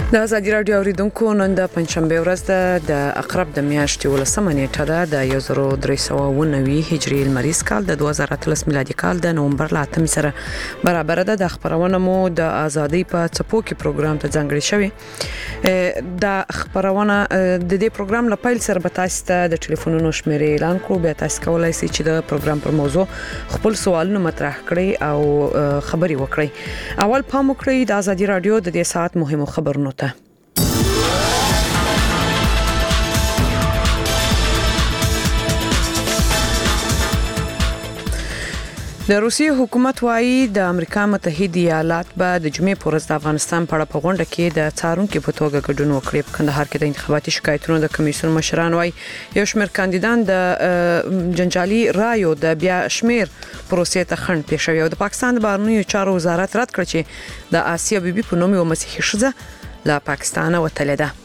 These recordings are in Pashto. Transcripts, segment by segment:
د ازادي راډیو اوریدونکو نن د پنځشنبه ورځ د اقرب د میاشتې 18 نیټه ده د 1390 هجری المریز کال د 2013 میلادي کال د نومبر 8 سره برابر ده. د خبرونه مو د ازادي په چپو کې پروګرام ته ځانګړی شوی. د خبرونه د دې پروګرام لپاره سره به تاسو ته د ټلیفونونو شمیرې اعلان کوو. به تاسو کولای شئ چې د پروګرام پر موضوع خپل سوالونه مطرح کړئ او خبري وکړئ. اول پام وکړئ د ازادي راډیو د دې ساعت مهمو خبرونو ته. د روسیې حکومت وايي د امریکا متحده ایالات به د جمعې پر ورځ د افغانستان په اړه په غونډه کې د څارونکو په توګه ګډون وکړي. په کندهار کې د انتخاباتي شکایتونو د کمیسیون مشران وايي یو شمېر کاندیدان د جنجالي رایو د بیا شمېر پروسې ته خنډ پیښ شوی او د پاکستان د بهرنیو چارو وزارت رد کړ چې د آسیا بیبي په نوم یو مسیحي ښځه له پاکستان وتلې ده.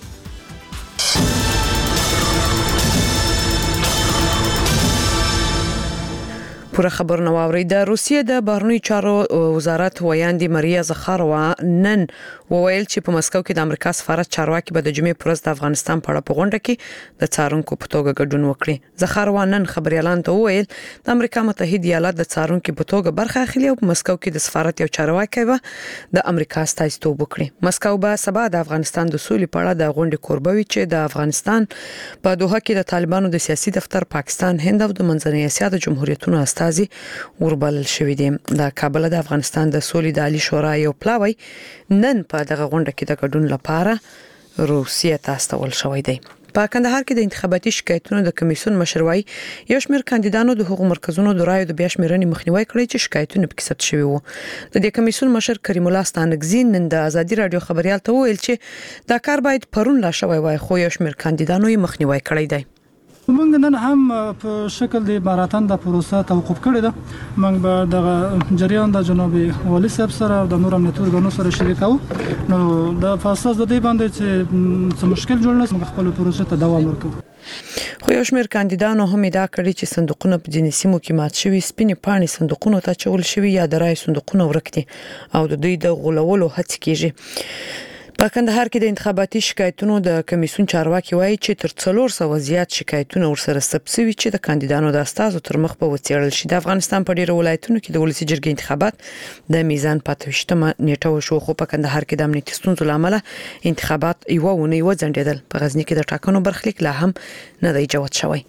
پوره خبرونه واوري. د روسیې د بهرنیو چارو وزارت ویاندې ماریا زخاروا نن وویل چې په مسکو کې د امریکا سفارت چارواکي به د جمعې پر ورځ د افغانستان په اړه په غونډه کې د څارونکو په توګه ګډون وکړي. زخاروا نن خبريالان ته وویل د امریکا متحده ایالات د څارونکو په توګه برخه اخلي او په مسکو کې د سفارت یو چارواکي به د امریکا استازیتوب وکړي. مسکو به سبا د افغانستان د سولې په اړه د غونډې کوربه وي چې د افغانستان په دوحه کې د طالبانو د سیاسي دفتر پاکستان هند او د منځنۍ اسیا د جمهوریتونو استازي وربلل شوې دي. د کابل د افغانستان د سولې د عالی شورا یو پلاوی نن په دغه غونډه کې د ګډون لپاره روسیې ته استول شوی دی. په کندهار کې د انتخاباتي شکایتونو د کمیسیون مشروعي یو شمېر کاندیدانو د حقوقو مرکزونو د رایو د بیا شمېرنې مخنیوي کړی چې شکایتونه پکې ثبت شوي وو. د دې کمیسیون مشر کریم الله ستانکزی نن د ازادي راډیو خبريال ته وویل چې دا کار باید پرون لا شوی وای خو یو شمېر کاندیدانو یې مخنیوي کړی دی. موږ نن هم په شکل د ماراتون د پروسه توقف کړی ده. موږ به د جریان د جنوبي والي صاحب سره او د نور امنیتي ورغانو سره شریکو. نو د فاساس د دې باندې چې څه مشکل جوړ نه موږ خپل پروسه ته دوام ورکړو. خو یو شمېر کاندیدانو هم ادعا کړې چې صندوقونه په ځینې سیمو کې مات شوي، سپینې پاڼې صندوقونو ته چول شوي یا د رای صندوقونه ورک دي او د دوی د غولولو هڅې کیږي. په کندهار کې د انتخاباتي شکایتونو د کمیسیون چارواکي وایي چې تر 400 زیات شکایتونه ورسره ثبت شوي چې د کاندیدانو د استازو تر مخ په وڅېړل شي. د افغانستان په ډیرو ولایتونو کې د ولسی جرګې انتخابات د میزان په 28مه نیټه وشو خو په کندهار کې د امنیتي ستونزو لامل انتخابات یو ونی وځنډیدل. په غزنی کې د ټاکنو برخلیک لا هم نه دی جوت شوی.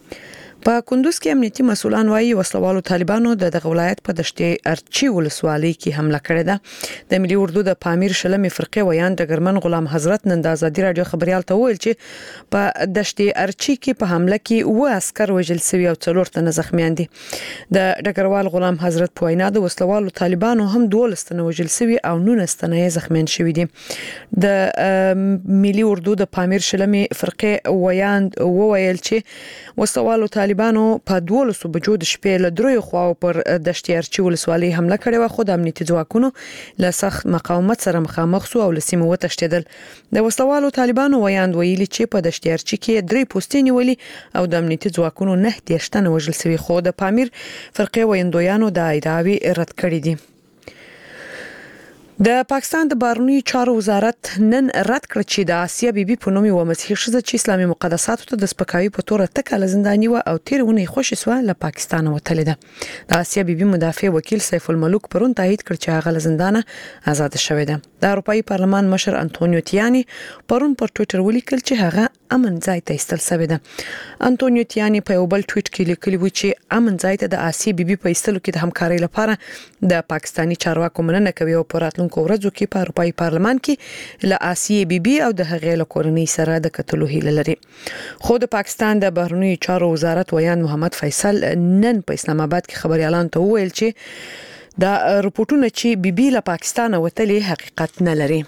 په کندوز کې امنیتي مسولان وايي وسلوالو طالبانو د دغه ولایت په دشتې ارچی ولسوالۍ کې حمله کړې ده. د ملي اردو د پامیر شلمې فرقې ویان ډګرمن غلام حضرت نن د ازادي راډیو خبريال ته وویل چې په دشتې ارچی کې په حمله کې و عسكر وژل شوي او 4 تنه زخمیان دي. د ډګروال غلام حضرت په وینا د وسلوالو طالبانو هم 12 تنه وژل شوي او 19 تنه زخمیان شوي دي. د ملي اردو د پامیر شلمې فرقې ویان وویل چې وسلوالو طالبانو په 12 بجو د شپې له دروي خواو پر دشتې ارچی ولسوالۍ حمله کړې و خو د امنیتي ځواکونو له سخت مقاومت سره مخامخ شو او لسیمه وتښتیدل. د وسلوالو طالبانو ویاند ویلي چې په دشتې ارچی کې 3 پوستې نیولې او د امنیتي ځواکونو 9 تنه وژل شوي خو د پامیر فرقې ویندویانو د ادعاوی رد کړې دي. د پاکستان د بهرنیو چارو وزارت نن رد کړ چې د آسیا بیبي په نوم یو مسیحي ښځه چې اسلامي مقدساتو ته د سپکاوي په تور ټکه زنداني و او تیرونه خوشی سو له پاکستان وتلې ده. د آسیا بیبي مدافع وکیل سیف الملوک پرون تایید کړ چې هغه له زندانه آزاد شوې ده. د اروپאי پارلمان مشر انټونیو تیانی پرون پر ټوئیټر ولیکل چې هغه امن ځای ته ایستل شوی ده. انټونیو تیانی په یو بل ټویټ کې لیکلی و چې امن ځای ته د آسیا بیبي په ایستلو کې د همکارۍ لپاره د پاکستانی چارواکو مننه کوي او په راتلونکو ورځو کې په اروپאי پارلمان کې له آسیا بیبي او د هغې له کورنۍ سره د کتلو هیله لري. خو د پاکستان د بهرنیو چارو وزارت ویان محمد فیصل نن په اسلام آباد کې خبريالان ته وویل چې دا رپورټونه چې بیبي له پاکستان وتلې حقیقت نه لري.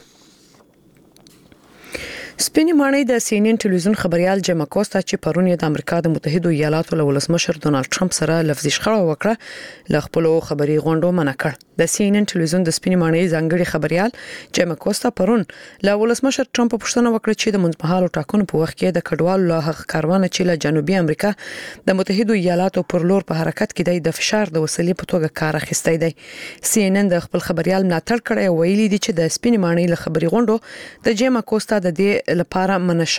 سپینې ماڼۍ د CNN ټلویزیون خبريال جیم کوستا چې پرون د امریکا د متحده ایالاتو له ولسمشر ډونالد ټرمپ سره لفظي شخړه وکړه له خپل خبري غونډو منع کړ. د CNN ټلویزیون د سپینې ماڼۍ ځانګړي خبريال جیم کوستا پرون لا ولسمشر ټرمپ پوښتنه وکړه چې د منځمهالو ټاکنو په وخت کې د کډوالو له حق کاروان چې له جنوبي امریکا د متحده ایالاتو پر لور په حرکت کې د فشار د وسیلې په توګه کار اخیستی دی. CNN د خپل خبريال ملاتړ کړی ویلي دي چې د سپینې ماڼۍ له خبري غونډو د جیم کوستا د دې لپاره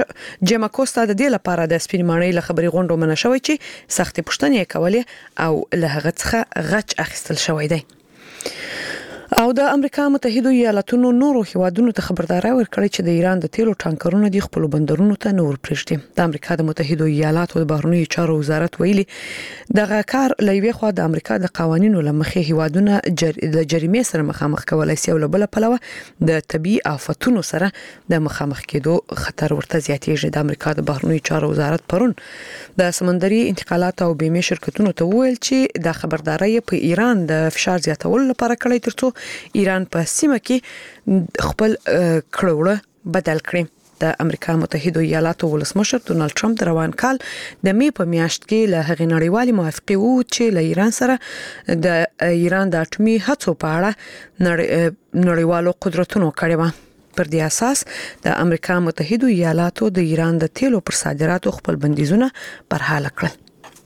د سپینې ماڼۍ له خبري غونډو منشوي چې سخت پوښتنې کولې او له هغه څخه غچ اخیستل شوی دی. او د امریکا متحده ایالاتونو نورو هیوادونو ته خبرداري ورکړې چې د ایران د تیلو ټانکرونو د خپل بندرونو ته نور پرېږدي. د امریکا د متحده ایالاتو د بهرنیو چارو وزارت ویلي دغه کار لوي خو د امریکا د قوانینو لمخې هیوادونه د جریمې سره مخامخ کولای شي او بل پلوه د طبي آفتونو سره د مخامخ کېدو خطر ورته زیاتېږي. د امریکا د بهرنیو چارو وزارت پرون د سمندري انتقالات او بیمه شرکتونو ته وویل چې د خبرداري په ایران د فشار زیاتولو لپاره کړی ترڅو ایران په سیمه کې خپل کړوړه بدل کړي. د امریکا متحده ایالاتو ولسمشر ډونالد ټرمپ د روان کال د می په میاشت کې له هغې نړیوالې موافقې وو چې له ایران سره د ایران د اټومي هڅو په اړه نړیوالو قدرتونو کړی و. پر دې اساس د امریکا متحده ایالاتو د ایران د تیلو پر صادراتو خپل بندیزونه برحاله کړل.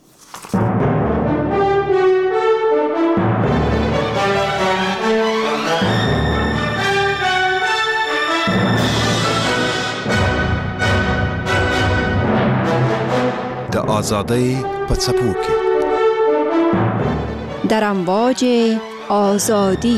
د آزادۍ په څپو کې در امواج آزادی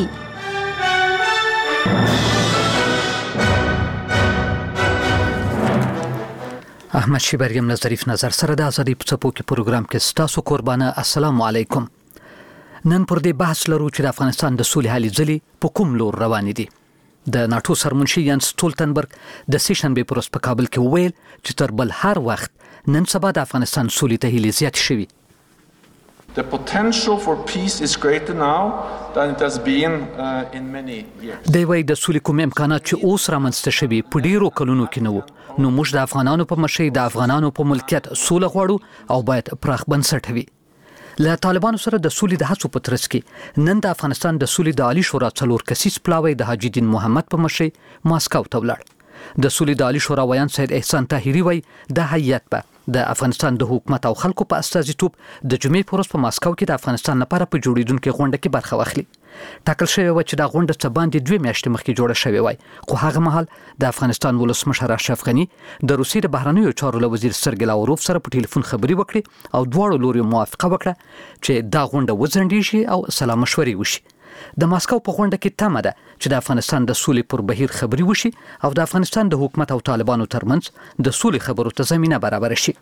احمد شیبریم نظریف نظر سره د آزادۍ په څپو کې پروګرام کې ستاسو قربانه. السلام علیکم. نن پر دې بحث لرو چې د افغانستان د سولې هلې ځلې په کوم لور روانې دي. د ناتو سرمنشي ینس ستولتنبرګ د سیشنبې پر ورځ په کابل کې وویل چې تر بل هر وخت نن سبا د افغانستان سولې ته هیلې زیات شوي. The potential for peace is greater now than it has been in many years. د سولې کوم امکانات چې اوس رامنځته شوي په ډیرو کلونو کې نه وو. نو موږ د افغانانو په مشرۍ د افغانانو په ملکیت سوله غواړو او باید پراخ بنسټ وي. له طالبانو سره د سولې د هڅو په ترڅ کې نن د افغانستان د سولې د عالی شورا 4 کسیز پلاوی د حاجی دین محمد په مشرۍ ماسکو ته ولاړ. د سولې د عالی شورا ویان سید احسان طاهری وای د هیئت په د افغانستان د حکومت او خلکو په استازیتوب د جمعې پر ورځ په ماسکو کې د افغانستان لپاره په جوړیدونکو غونډه کې برخه واخلي. ټاکل شوی و چې دا غونډه څه باندې 2 میاشتې مخکې جوړه شوې وای، خو هغه مهال د افغانستان ولسمشر اشرف غنی د روسیې د بهرنیو چارو وزیر سرګی لاوروف سره په ټلیفون خبري وکړي او دواړو لوري موافقه وکړه چې دا غونډه وځنډیږي او سلا مشورې وشي. د ماسکو په غونډه کې تمه ده چې د افغانستان د سولې پر بهیر خبري وشي او د افغانستان د حکومت او طالبانو ترمنځ د سولې خبرو ته زمينه برابر شي.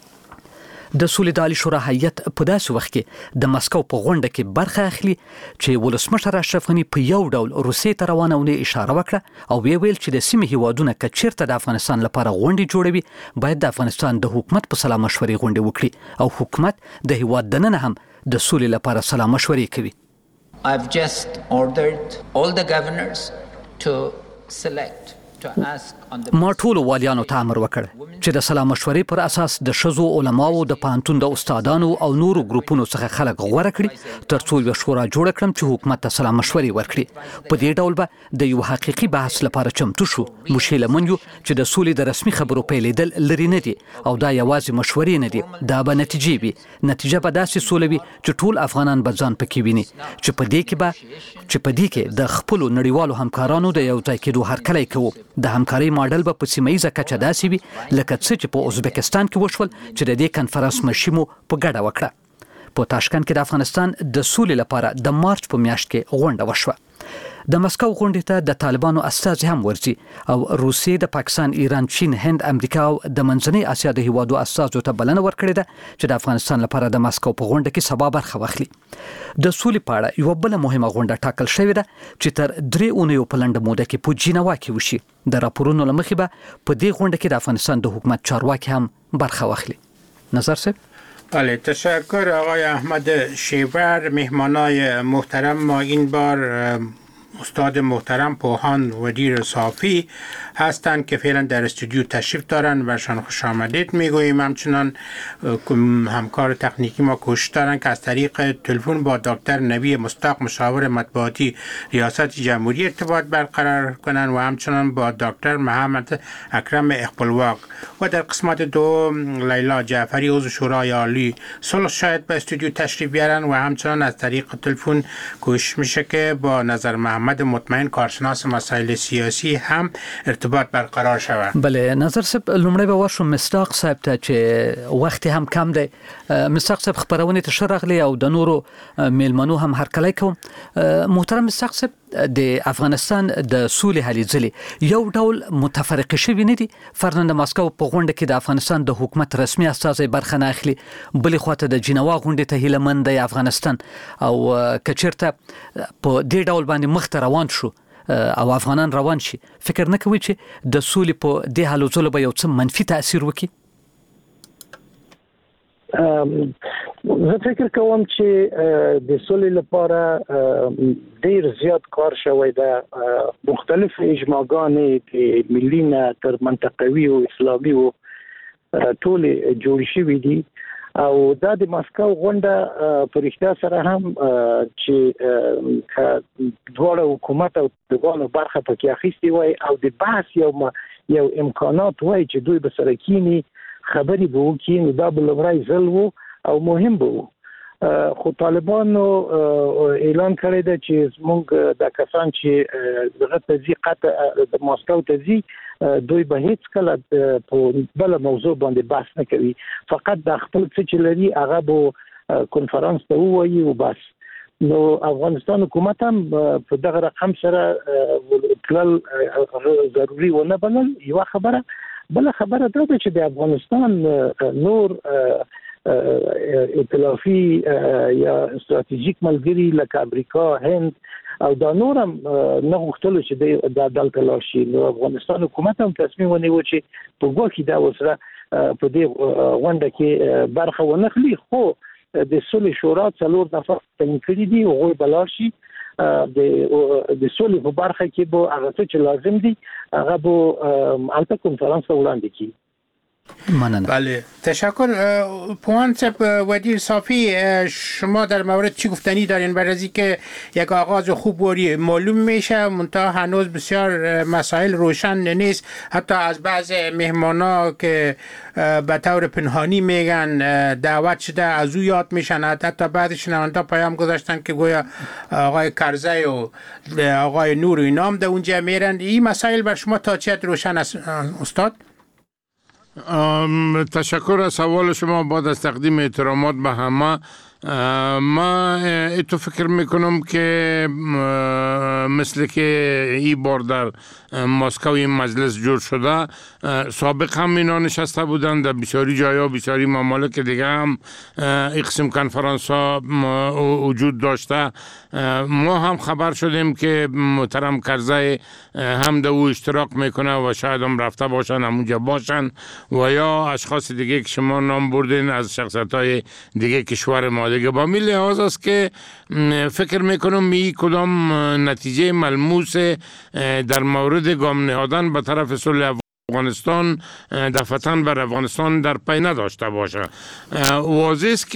د سولې د عالی شورا هیئت په داسې وخت کې د ماسکو په غونډه کې برخه اخلي چې ولسمشر اشرف غنی په یو ډول روسیې ته روانونه اشاره وکړه او ویل چې د سیمې هیوادونه کچیرته د افغانستان لپاره غونډې جوړوي باید د افغانستان د حکومت په سلا مشورې غونډې وکړي او حکومت د هیواد دننه هم د سولې لپاره سلا مشورې کوي. I've just ordered all the governors to select ما ټول والیانو ته امر وکړ چې د سلا مشورې پر اساس د شذو علماو د پانتون د استادانو او نورو ګروپونو څخه خلک غوړه کړي ترڅو یو شورا جوړ کړم چې حکومت ته سلا مشورې ورکړي. په دې ډول به د یو حقيقي بحث لپاره چمتو شو. مشکل منجو چې د سولې د رسمي خبرو پیلېدل لري نه دي او دا یوازې مشورې نه دي، دا به نتیجې وي. نتیجه به داسې سولوي چې ټول افغانان به ځان پکې ویني چې په دې کې د خپل نړیوالو همکارانو د یو ځای کېدو هرکلی کوو. د همکاري ماډل به په سیمایي کچه داسې وي لکه څه چې په ازبکستان کې وشول چې د دې کنفرانس مشري مو په ګډه وکړه. په تاشکند کې د افغانستان د سولې لپاره د مارچ په میاشت کې غونډه وشوه. د مسکو غونډې ته د طالبانو استازي هم ورځي او روسیې د پاکستان، ایران، چین، هند، امریکا او د منځنۍ اسیا د هیوادو استازو ته بلنه ورکړې ده چې د افغانستان لپاره د مسکو په غونډه کې سبا برخه واخلي. د سولې په اړه یو بل مهمه غونډه ټاکل شوې ده چې تر 3 اونیو په لنډه موده کې په جنیوا کې وشي. د راپورونو لمخې به په دې غونډه کې د افغانستان د حکومت چارواکي هم برخه واخلي. نظر صاحب. بله، تشکر آقای احمد شیبر. مهمانای محترم ما این بار استاد محترم پوهان ودیر صافی هستند که فعلا در استودیو تشریف دارند و برشان خوش آمدید میگوییم. همچنان همکار تکنیکی ما کوشش دارند که از طریق تلفن با دکتر نبی مصداق مشاور مطبوعاتی ریاست جمهوری ارتباط برقرار کنند و همچنان با دکتر محمد اکرم اقبالواق و در قسمت دو لیلا جعفری عضو شورای عالی صلح شاید به استودیو تشریف بیارن و همچنان از طریق تلفن کوشش میشه که با نظر محمد مطمئن کارشناس مسائل سیاسی هم ارتباط برقرار شود. بله نظر صاحب لومړی به واشو مصداق صاحب ته چې وخت هم کم دی. مصداق صاحب خبرونه ته شرغلی او د نورو میلمنو هم هرکلی کوم. محترم مصداق صاحب د افغانستان د سولې هلې ځلې یو ډول متفرقه شوی نه دي. فرناند ماسکو په غونډه کې د افغانستان د حکومت رسمي استازي برخه نه اخلي، بلې خواته د جنوا غونډې ته هیله مند دی افغانستان او کچرته په دې ډول باندې مخ روان شو او افغانان روان شي، فکر نه کوي چې د سولې په دې حالو ځلو به یو څه منفي تاثیر وکړي؟ زه فکر کوم چې د سولې لپاره ډیر زیات کار شوی دی. مختلف اجماعګانې د ملي نه تر منطقوي او اسلامي او ټول جوړ شوي دي او دا د ماسکو غونډه په رښتیا سره هم چې دواړه حکومت او دغه برخه پکې اخیستي وای او د بحث یو امکانات وای چې دوی به سره کینی خبري به وکړي، نو دا بل لمړی ځل وو او مهم به وو. خو طالبانو اعلان کړی دی چې زموږ د کسان چې دغه تزي قطع د ماسکو تزي دوی به هیڅ کله په بل موضوع باندې بحث نه کوي، فقط د خپل څه چې لري هغه به کنفرانس ته وایي او بس. نو افغانستان حکومت هم په دغه رقم سره تلل ضروري ونه بلل. یو خبره بل خبره دا چې د افغانستان نور ائتلافي یا استراتیژیک ملګری لکه امریکا، هند او دا نور هم نه غوښتل چې د دلته لاشي. نو افغانستان حکومت هم تصمیم ونیو چې په ګواکې دا وسره په دې غونډه کې برخه ونخلي. خو د سولې شورا 4 نفر تعیین کړي دي او غوي بلار شي د سولې په برخه کې به هغه څه چې لازم دي هغه به البته کنفرانس وړاندې کړي. مننه. بله تشکر. پوهان صاحب ودیر صافی، شما در مورد چی گفتنی دارین؟ بعد از اینکه یک آغاز خوب و معلوم میشه منتها هنوز بسیار مسائل روشن نیست، حتی از بعض مهمانا که به طور پنهانی میگن دعوت شده از او یاد میشن، حتی بعض شنوندا پیام گذاشتن که گویا آقای کرزی و آقای نور و اینا هم در اونجا میرن. این مسائل بر شما تا چه روشن است استاد؟ تشکر از سوال شما. بعد از تقدیم احترامات به همه، ما اتو فکر میکنم که مثل که این بار در مسکو این مجلس جور شده، سابق هم اینا نشسته بودن در بسیاری جایا، بسیاری ممالک دیگه هم این قسم کنفرانس ها وجود داشته. ما هم خبر شدیم که محترم کرزی هم در او اشتراک میکنه و شاید هم رفته باشن همونجا باشن و یا اشخاص دیگه که شما نام بردین از شخصیت های دیگه کشور ما دیگه. با این لحاظ است که فکر میکنم می کدام نتیجه ملموس در مورد گام نهادن به طرف صلح افغانستان دفعتاً بر افغانستان در پی نداشته باشه. واضح است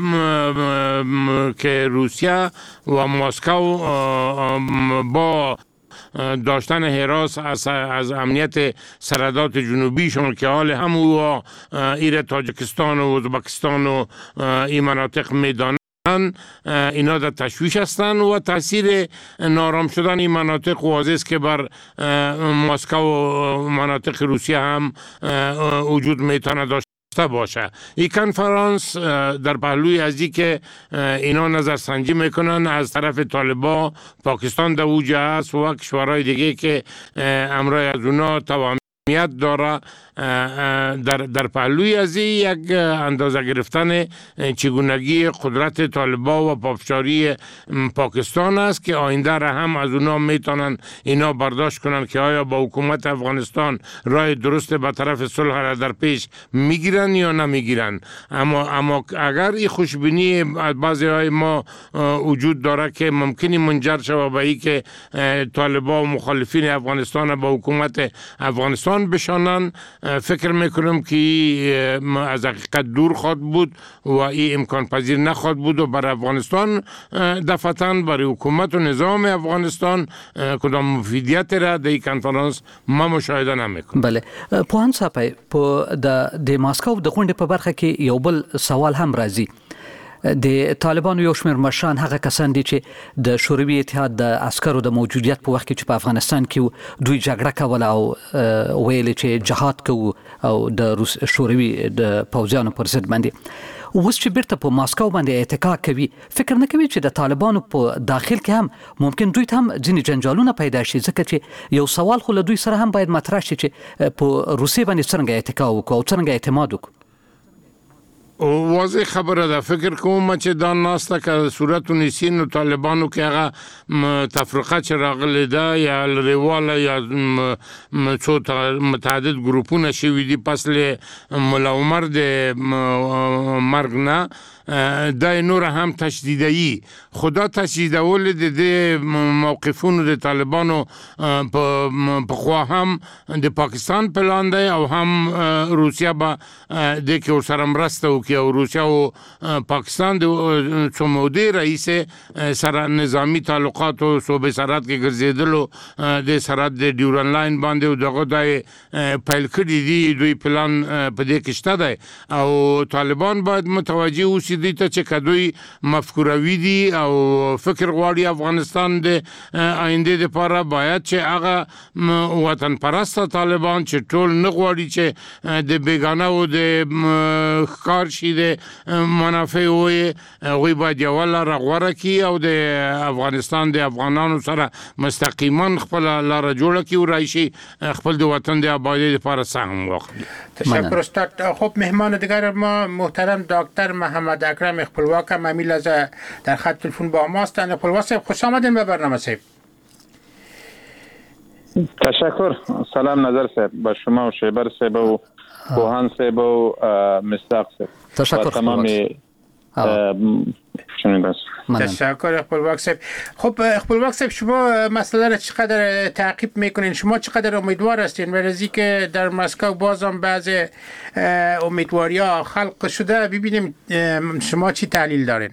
که روسیه و مسکو با داشتن حراس از امنیت سرحدات جنوبیشون که حال هم و ایره تاجیکستان و ازبکستان و این مناطق میدانن، اینا در تشویش هستن و تاثیر نارام شدن این مناطق واضح است که بر مسکو و مناطق روسیه هم وجود میتونه داشته باشه. این کنفرانس در پهلوی از این که اینا نظرسنجی میکنن از طرف طالبان، پاکستان در اوج است و کشورهای دیگه که امرای از اونا توانایی اهمیت داره در پهلوی از یک اندازه گرفتن چگونگی قدرت طالبان و پافشاری پاکستان است که آینده را هم از اونا میتونن اینا برداشت کنن که آیا با حکومت افغانستان راه درست به طرف صلح را در پیش میگیرن یا نمیگیرن. اما اگر این خوشبینی از بعضی های ما وجود داره که ممکنی منجر شود به این که طالبان و مخالفین افغانستان با حکومت افغانستان بشانن، فکر میکنم که از حقیقت دور خواهد بود و این امکان پذیر نخواهد بود و برای افغانستان دفعتاً برای حکومت و نظام افغانستان کدام مفیدیت را در این کنفرانس ما مشاهده نمیکنم. بله پوهان صاحب په د ماسکو د غونډې په برخه کې یو بل سوال هم راځي. د طالبانو یو شمېر مشران هغه کسان دي چې د شوروي اتحاد د عسکرو د موجودیت په وخت کې چې په افغانستان کې دوی جګړه کوله او ویل چې جهاد کوو او د شوروي د پوځیانو پر ضد باندې اوس چې بیرته په ماسکو باندې اتکا کوي، فکر نه کوي چې د طالبانو په داخل کې هم ممکن دوی ته هم ځینې جنجالونه پیدا شي؟ ځکه چې یو سوال خو له دوی سره هم باید مطرح شي چې په روسیې باندې څرنګه اتکا وکړو او څرنګه اعتماد وکړو. واضح خبره ده. فکر کوم چې دا ناسته که صورت ونیسي نو طالبانو کې هغه تفرقه چې راغلی ده یا لرېواله یا څو متعدد ګروپونه شوي دي پس له ملا عمر د مرګ نه دا نور هم تشدیدی خدا تشدیدول د موقفونو د طالبانو په خوا هم د پاکستان پلان دی او هم روسیا به د کې سره مرسته وکړي او روسیا او پاکستان د سمودي رئیس سره نظامی تعلقات او صوبې سرحد کې ګرځیدلو د سرحد د ډیورن لاین باندې او دغه د پیل کړی دی دوی پلان په دې کې شته دی او طالبان باید متوجه اوسي دي ته چې کدوی مفکوروي دي او فکر غواړي افغانستان د آینده لپاره باید چې هغه وطن پرست طالبان چې ټول نه غواړي چې د بیگانه او د ښکار شي د منافع وي هغوی باید یوه لاره غوره کړي او د افغانستان د افغانانو سره مستقیما خپل لاره جوړه کړي او راشي خپل د وطن د آبادی لپاره سهم واخلي. تشکر استاد. خب مهمان دیگر ما محترم دکتر محمد اکرم خپلواک ممیل از در خط تلفن با ماستند. خپلواک صاحب خوش آمدین به برنامه صاحب. تشکر. سلام نظر صاحب با شما و شیبر صاحب و بوهان صاحب و مصداق صاحب. تشکر تمام تشکر خپلواک صاحب. خب خپلواک صاحب شما مسئله را چقدر تعقیب میکنین؟ شما چقدر امیدوار هستین برای که در مسکو بازم بعض امیدواری ها خلق شده؟ ببینیم شما چی تحلیل دارین؟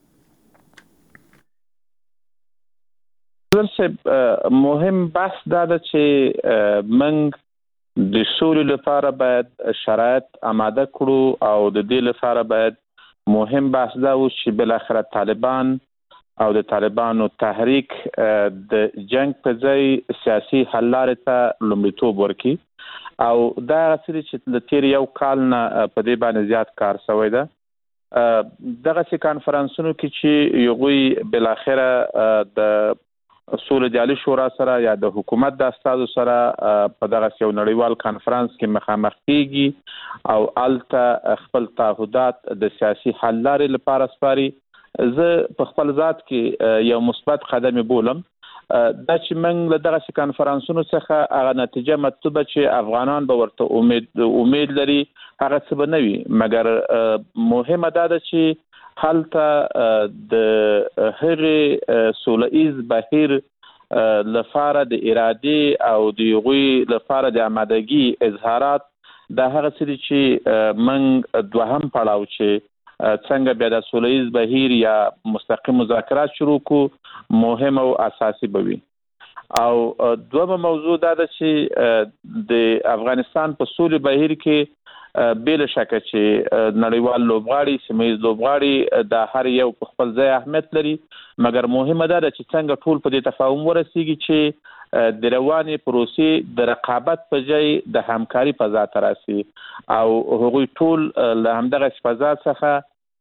مهم بحث داده چې من د سولې لپاره باید شرایط آماده کړو او د دې لپاره باید مهم بحث دا و چې بالاخره طالبان او د طالبانو تحریک د جنگ په ځای سیاسي حل لارې ته لومړیتوب ورکړي او دا څه چې د تیر یو کال نه په دې باندې زیات کار شوی ده. دغه کانفرنسونو کې چې یوغوی بالاخره د سولې دیالي شورا سره یا د حکومت د استادو سره په دغه یو نړیوال کانفرنس کې مخامخ کیږي او الته خپل تعهدات د سیاسي حل لارې لپاره سپاري. زه په خپل ذات کې یو مثبت قدم بولم دا چې موږ له دغه کانفرنسونو څخه هغه نتیجه مطلوبه چې افغانان به ورته امید لري هغه څه به نه وي، مګر مهمه دا ده چې هلته د هغې سوله ایز بهیر لپاره د ارادې او د هغوی لپاره د آمادګي اظهارات دا هغه څه دي چې موږ دوهم پړاو چې څنګه بیا د سوله ایز بهیر یا مستقیم مذاکرات شروع کو مهم او اساسي بوي. او دومره موضوع دا ده چې د افغانستان په سولې بهیر کې بل شکه چې نړیوال لوبغاړي سیمه‌ییز لوبغاړي د هر یو په خپل ځای اهمیت لري، مګر مهمه ده چې څنګه ټول په دې تفاهم ورسیږي چې د رواني پروسې د رقابت په ځای د همکاري فضا ته راسي او هغوی ټول له همدغه فضا څخه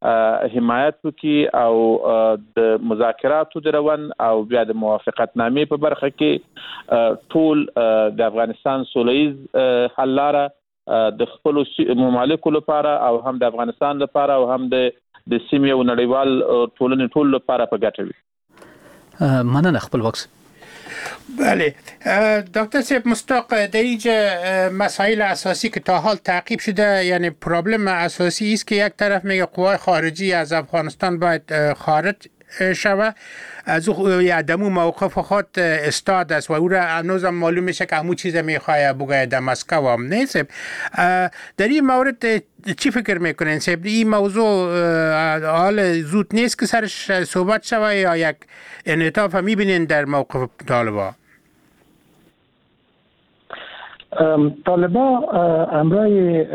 حمایت وکړي او د مذاکراتو د روان او بیا د موافقتنامې په برخه کې ټول د افغانستان سولهییز حل لاره د خپل ممالکو لپاره او هم د افغانستان لپاره او هم د سیمې او نړیوال ټولنې ټول لپاره په ګټه وي. مننه خپل وخت. بله دکتر صاحب مستاق در اینجا مسائل اساسی که تا حال تعقیب شده، یعنی پرابلم اساسی است که یک طرف میگه قوای خارجی از افغانستان باید خارج شوه، از دمو موقف خود استاد است و او را هنوز هم معلوم میشه که همون چیز میخواه بگه در مسکو هم نیست. در این مورد چی فکر میکنین سیب؟ این موضوع حال زود نیست که سرش صحبت شوه یا یک انعطاف میبینین در موقف طالبا؟ طالبا امرای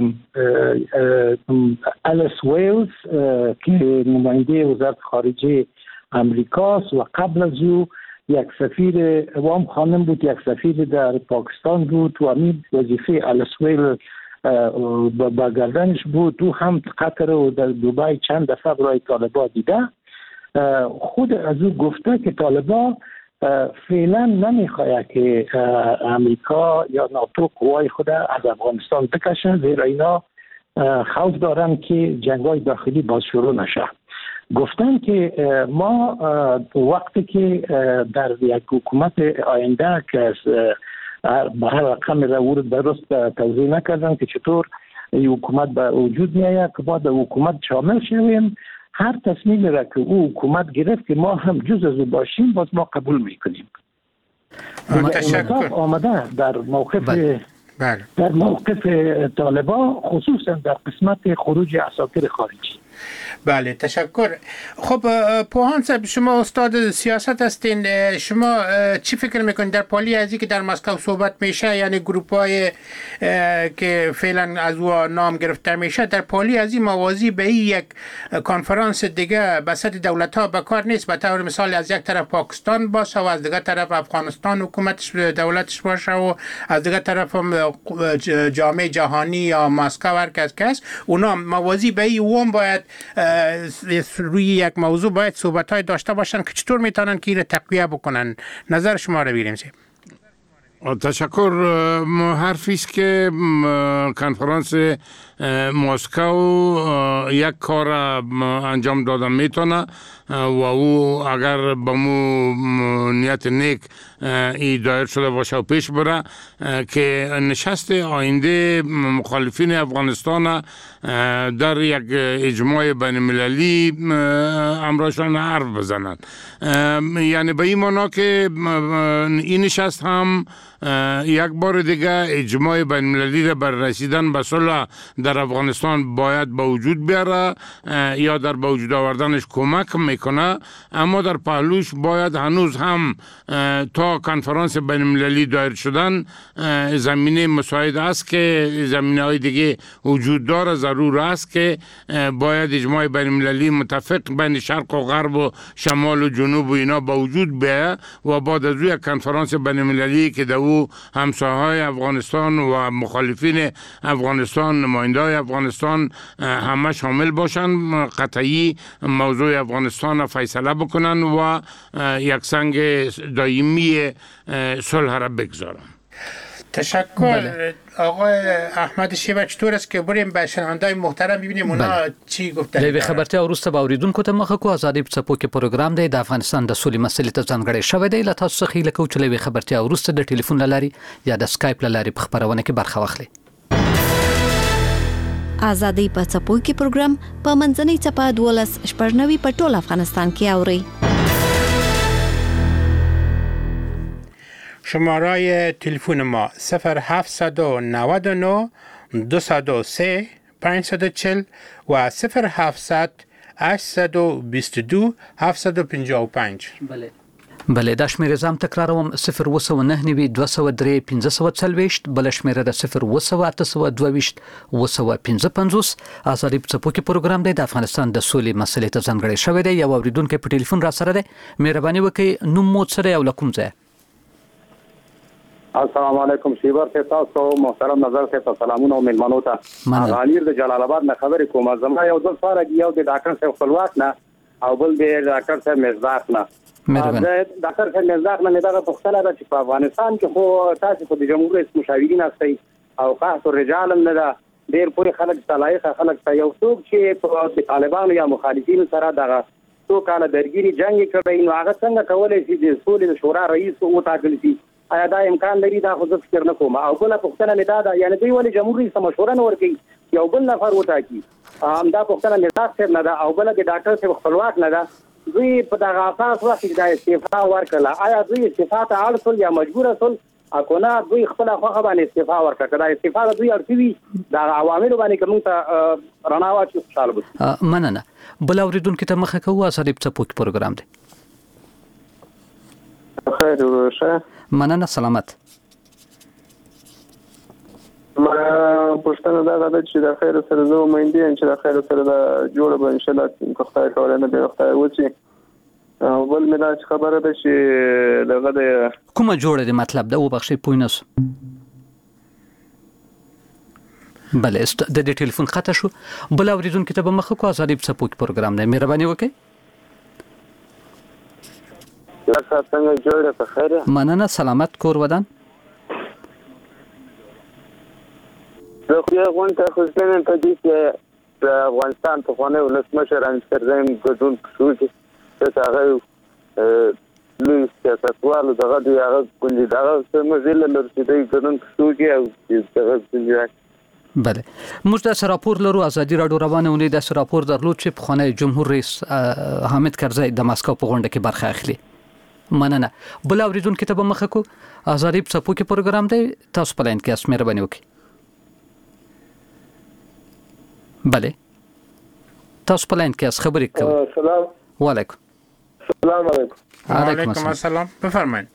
الیس ویلز که نماینده وزارت خارجه امریکاست و قبل از او یک سفیر وام خانم بود، یک سفیر در پاکستان بود و همین وظیفه الیس ویلز با گردنش بود. او هم قطر و در دبی چند دفعه برای طالبا دیده. خود از او گفته که طالبا فعلا نمیخواد که امریکا یا ناتو قوای خود از افغانستان بکشن، زیرا اینا خوف دارن که جنگ‌های داخلی باز شروع نشه. گفتن که ما وقتی که در یک حکومت آینده که به هر رقم رو درست توضیح نکردن که چطور این حکومت به وجود میآید که ما در حکومت شامل شویم، هر تصمیمی را که او حکومت گرفت که ما هم جز از او باشیم باز ما قبول میکنیم. تشکر. آمده در موقف طالبان خصوصا در قسمت خروج اساطیر خارجی. بله تشکر. خب پوهان صاحب شما استاد سیاست هستین، شما چی فکر میکنید در پالی ازی که در مسکو صحبت میشه، یعنی گروپ های که فعلا از او نام گرفته میشه، در پالی ازی موازی به یک کنفرانس دیگه بسط دولت ها بکار نیست؟ به طور مثال از یک طرف پاکستان باشه و از دیگه طرف افغانستان حکومتش دولتش باشه و از دیگه طرف هم جامعه جهانی یا مسکو هر کس اونا موازی به این باید روی یک موضوع باید صحبت‌های داشته باشن که چطور میتونن که این تقویه بکنن. نظر شما رو بگیریم. تشکر. حرفی است که کنفرانس مسکو یک کار انجام دادن میتونه و او اگر به مو نیت نیک ای دایر شده باشه و پیش بره که نشست آینده مخالفین افغانستان در یک اجماع بین المللی امرشان حرف بزنند. یعنی به این معنا که این نشست هم یک بار دیگه اجماع بین المللی را بر رسیدن به صلح در افغانستان باید به وجود بیاره یا در به وجود آوردنش کمک میکنه، اما در پهلوش باید هنوز هم تا کنفرانس بین المللی دایر شدن زمینه مساعد است که زمینه های دیگه وجود داره. ضرور است که باید اجماع بین المللی متفق بین شرق و غرب و شمال و جنوب و اینا به وجود بیاید و بعد از یک کنفرانس بین المللی که در همسایه‌های افغانستان و مخالفین افغانستان، نماینده‌های افغانستان همه شامل باشند، قطعی موضوع افغانستان را فیصله بکنن و یک سنگ دائمی صلح را بگذارن. تشکر. آقای احمد شیبه چطور است که بریم به شنونده‌های محترم ببینیم اونا چی گفتن؟ لوی خبرتیا وروسته به اوریدونکو ته مخه کو ازادي په څپو کې پروګرام دی د افغانستان د سولې مسلې ته ځانګړی شوی دی. له تاسو څخه هیله کوم چې لوی خبرتیا وروسته د ټلیفون لاري یا د سکایپ لاري په خبرونه کې برخه واخلي. ازادي په څپو کې پروګرام په منځنۍ چپه 12 په ټول افغانستان کې اوري. شماره تلفن ما 0799 203 540 و 0700 822 755. بله دا شمیره زم تکراروم 019 203 540 بل شمیره د 01822 255. ازادي په څپو کې پروګرام دی د افغانستان د سولې مسلې ته ځانګړی شوی دی. یو اوریدونکو په ټلیفون را سره دی. مهرباني وکړئ نوم مو سره یو لکم ځای. السلام علیکم شیبر ته تاسو محترم نظر ته سلامونه او ملمنو ته غالیر د جلال آباد نه خبرې کوم. زما یو ځل سره یو د ډاکټر صاحب خپلواک نه او بل د ډاکټر صاحب مزداق نه. ډاکټر صاحب مزداق نه دا پوښتنه ده چې په افغانستان کې خو تاسو په جمهور رئیس مشاورین استئ او خاص رجال نه ده ډېر پوره خلک صلاحیت خلک ته یو څوک چې په طالبانو یا مخالفینو سره دغه څو کال درګيري جنگ کوي نو هغه څنګه کولای شي د سولې شورا رئیس او تاګل شي؟ آیا دا امکان لري؟ دا خو زه فکر نه کوم. او بل پوښتنه مې دا ده یعنی دوی ولې جمهور رئیس مشوره نه ورکوي یو بل نفر وټاکي؟ دا پوښتنه مې تاسو نه ده. او بل د ډاکټر صاحب خپلواک نه ده دوی په دغه اساس وخت کې د استعفا ورکړه. آیا دوی استعفا ته اړ شول یا مجبور شول؟ اكونا دوی خپل خواخه باندې استعفا ورکړه. کله استعفا دوی ارتوي د عوامل باندې کوم ته رڼا واچي خوشاله بس. مننه. بل اوریدونکو ته مخه کوه اصلي څپوک پروګرام دی. خیر ورشه. مننه سلامت. ما پښتنه دا غواړي چې د خیر سره زه ومنډي چې د خیر سره د جوړ به ان شاء الله کوم خدای کولای نه به خدای وچی. او بل مې دا خبره ده چې دغه د کومه جوړه دی مطلب دا وبخښي پوینس. بله د دې ټلیفون خطا شو. بل اوریدونکو ته به مخه کو ازادي څپوک پروګرام دی. مهرباني وکړئ. څنګه جوړه په خیر؟ مننه سلامت کور ودان. زه خو یې غونډه خو ځنه په دې چې د افغانستان په خونه ولسمشر انسترزم ګډون شوی چې هغه لوی سیاستوالو دغه دی هغه کولی دغه سمزل لرسیدي ګډون شوی او دغه څنګه. بله موږ د راپور لرو ازادي راډیو روانه ونی د راپور درلود چې په خونه جمهور رئیس حامد کرزی د ماسکو په غونډه کې برخه اخلي. مننه. بل اوریدونکو ته به مخه کو ازادي څپوک پروګرام دی. تاسو په لاین کې اس مهرباني وکړئ. بله تاسو په لاین کې اس خبرې کوئ. سلام وعلیکم السلام علیکم. وعلیکم السلام. بفرمایئ.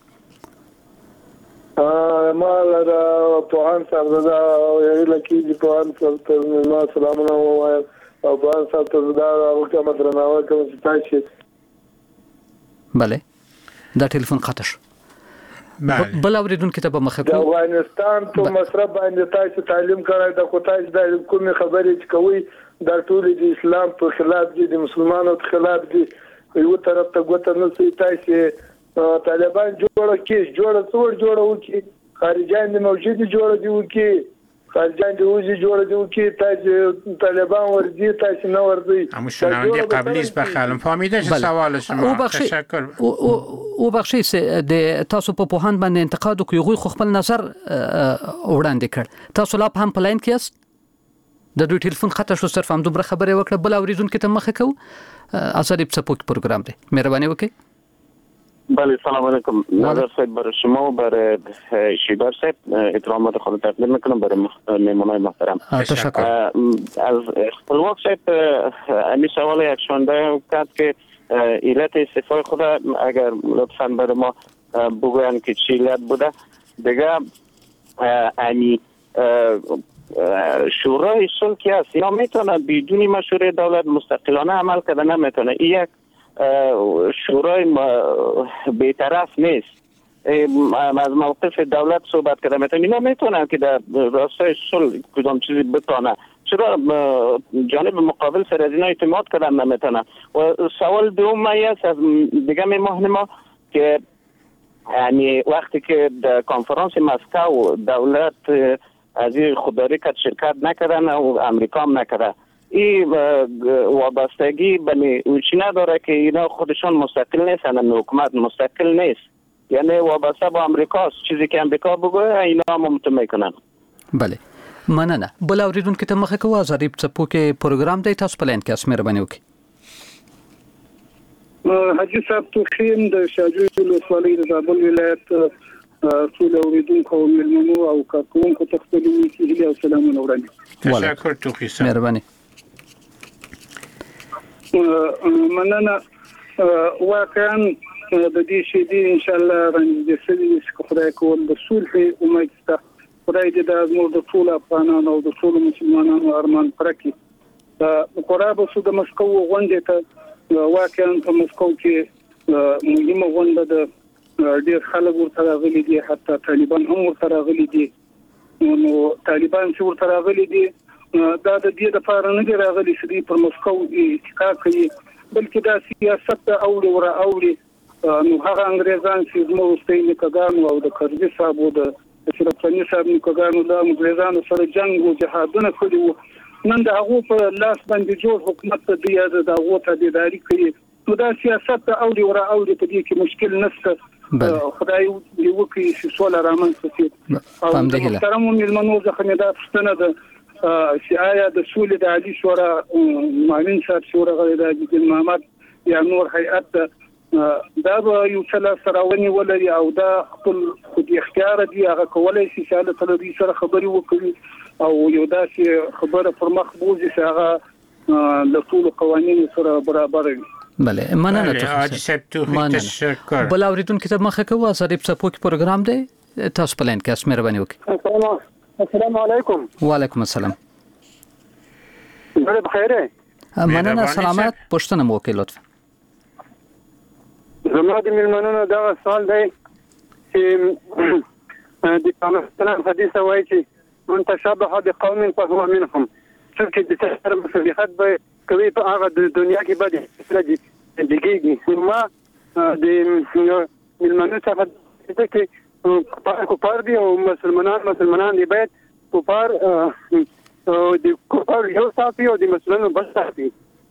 ما له پوهان صاحب دا یو لکه چې پوهان صاحب ته ما سلامونه وایم او پوهان صاحب ته دا ورته درناوی کوم چې تاسو. بله دا ټلیفون خطا شو. بل اوریدونکو ته به مخه کو. د افغانستان په مصرف باندې تاسو تعلیم کړای د کوتاج د کومې خبرې چې کوي د ټول د اسلام په خلاف دي د مسلمانانو په خلاف دي. یو طرف ته ګوته نه سي تاسو طالبان جوړه کې جوړه څور جوړه وکي خارجان د موجودي جوړه دی وکي خارجان د وځي جوړه دی وکي تاسو طالبان ورځي تاسو نه ورځي. مشنوندی قبلی است بخالم فهمیده چه سوال شما. تشکر. او بخشي د تاسو په پوهان باندې انتقاد کوي غوي خپل نظر وړاندې کړ. تاسو لا په هم پلاین کې است. د دوی ټلیفون خطا شو صرف هم دومره خبره وکړه. بل اوریدونکو ته مخه کو ازادي څپوک پروګرام دی. مهرباني وکړئ. بله سلام علیکم. نظر صاحب برای شما و برای شیبر صاحب احترامات خود تقدیم میکنم برای مهمانان محترم. تشکر. از خپلواک صاحب امی سوال یک شانده کرد که علت استعفای خود اگر لطفاً برای ما بگوین که چی علت بوده. دیگه امی شورای صلح که هست اینا میتونه بدون مشوره دولت مستقلانه عمل کرده نمیتونه. یک شورای بی‌طرف نیست. از موقف دولت صحبت کرده میتونه اینا میتونن که در راستای صلح کدام چیزی بتونه. چرا جانب مقابل سر از اینا اعتماد کردن نمیتونن؟ و سوال دوم است از دیگه میمونه ما که یعنی وقتی که در کنفرانس مسکو دولت از این خودداری کرد شرکت نکردن و امریکا هم نکرده. این وابستگی به چی نداره که اینا خودشون مستقل نیستن، حکومت مستقل نیست، یعنی وابسته با امریکاست. چیزی که امریکا بگوه اینا هم میکنن. بله مننه. بل اوریدونکو ته مخه کوه ازادي څپوک پروګرام دی. تاسو په لاین کې اس مهرباني وکړئ. حاجی صاحب توخیم د شاجوی ولسوالۍ د زابل ولایت ټول اوریدونکو او ملمنو او کارکونکو ته خپل هیله او سلامونه وړاندې. تشکر توخی صاحب. مهرباني. مننه. واقعا د دې شی دی ان شاء الله باندې د سړي چې خدای کول د صلح امید ته خدای دې د موږ د ټول افغانانو او د ټول مسلمانانو ارمان پرکې. قرابه سو د مسکو غونډه ته واقعا په مسکو کې مهمه غونډه د ډېر خلک ورته راغلي دي، حتی طالبان هم ورته راغلي دي. نو طالبان چې ورته راغلي دي دا د دې لپاره نه دي راغلي چې پر مسکو اتکا کوي، بلکې دا سیاست د اوړي نو هغه انګريزان چې زموږ ستایي کګانو او د کرزي صاحب او د شرفني صاحب کګانو د انګريزانو سره جنگ او جهادونه کړي وو، نن د هغه په لاس باندې جوړ حکومت ته دی د هغه تابعداري کوي. نو دا سیاست د اوړي په دې کې مشکل نشته، خدای دې وکړي چې سوله رامنځته شي. او محترم ملمنو ځخه دا پښتنه ده چې آیا د سولې د عالی شورا معاون صاحب شورا غړي د جنرال محمد یا نور هیئت دا به یو څه سراونی ولري او دا خپل خود اختیار دی، هغه کولای شي چې له طلبي سره خبري وکړي او یو داسې خبره پر مخ بوزي چې هغه د ټول قوانینو سره برابر وي. بله مننه تشکر. بل اوریدونکو ته مخه کوه صریب سپوک پروګرام دی، تاسو په لاین کې اس مهرباني وکړئ. السلام علیکم. وعلیکم السلام. بخیر. مننه سلامت. پښتنه مو وکړئ لطفا. زما د ملمنونو دا سوال دی چې د پیغمبر حدیث وایي چې من تشابه بقوم فهو منهم، څوک د سره مصلحت به کوي په هغه د دنیا کې به دیږي. ما د ملمنو څخه چې کفار دي او مسلمانان دي، باید کفار د کفار یو صافي او د مسلمانانو بل صافي.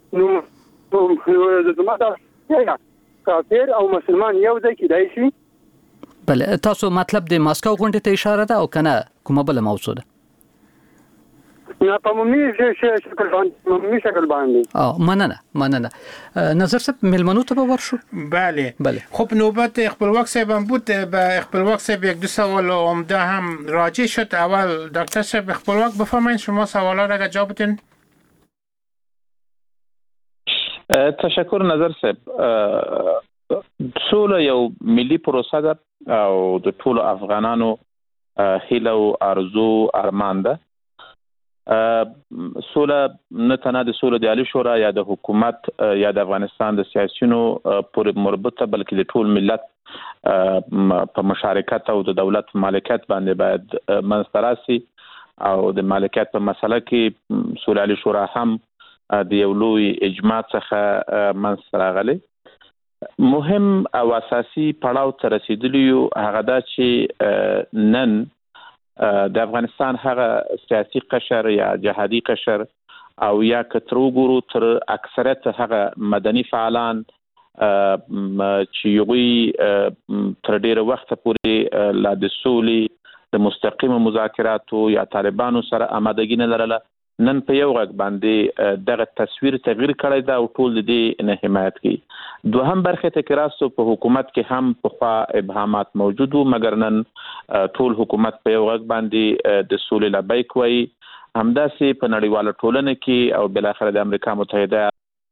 نو زما دا کافر او مسلمان یو ځای کېدای شي. بله تاسو مطلب د ماسکو غونډې ته اشاره ده او کنه کومه بل موضوع ده؟ نه په عمومي شکل باندې. مننه. نظر صاحب ملمنو ته ورشو. بله. خب نوبت خپلواک صاحب هم بود. به خپلواک صاحب یک دو سوال عمده هم راجع شد. اول دکتر صاحب خپلواک بفرمایید شما سوالا را جواب بدین. تشکر نظر صاحب. سوله یو ملي پروسه ده او د ټولو افغانانو هیله او ارزو ارمان ده. سوله نه تنها د سوله د عالی شورا یا د حکومت یا د افغانستان د سیاسيونو پورې مربوطه، بلکې د ټول ملت په مشارکت او د دولت مالکیت باندې باید منځته راسي او د مالکیت په مسله کې سوله عالی شورا هم د یو لوی اجماع څخه منځته راغلی. مهم او اساسي پړاو ته رسیدلی یو هغه دا چې نن د افغانستان هغه سیاسي قشر یا جهادي قشر او یا کترو ګورو تر اکثریت هغه مدني فعالان چې یوغي تر ډیره وخت پورې لا د سولې د مستقیم مذاکراتو یا طالبانو سره آمادګي نه لرله، نن په یو غږ باندې دغه تصویر تغییر کړی دا او ټول دې نه حمایت کوي. دوهم برخه تکراسو په حکومت کې هم په ابهامات موجود وو، مګر نن ټول حکومت په یو غږ باندې د سولې لبیک وایي. همداسې په نړیواله ټولنه کې او بالاخره د امریکا متحده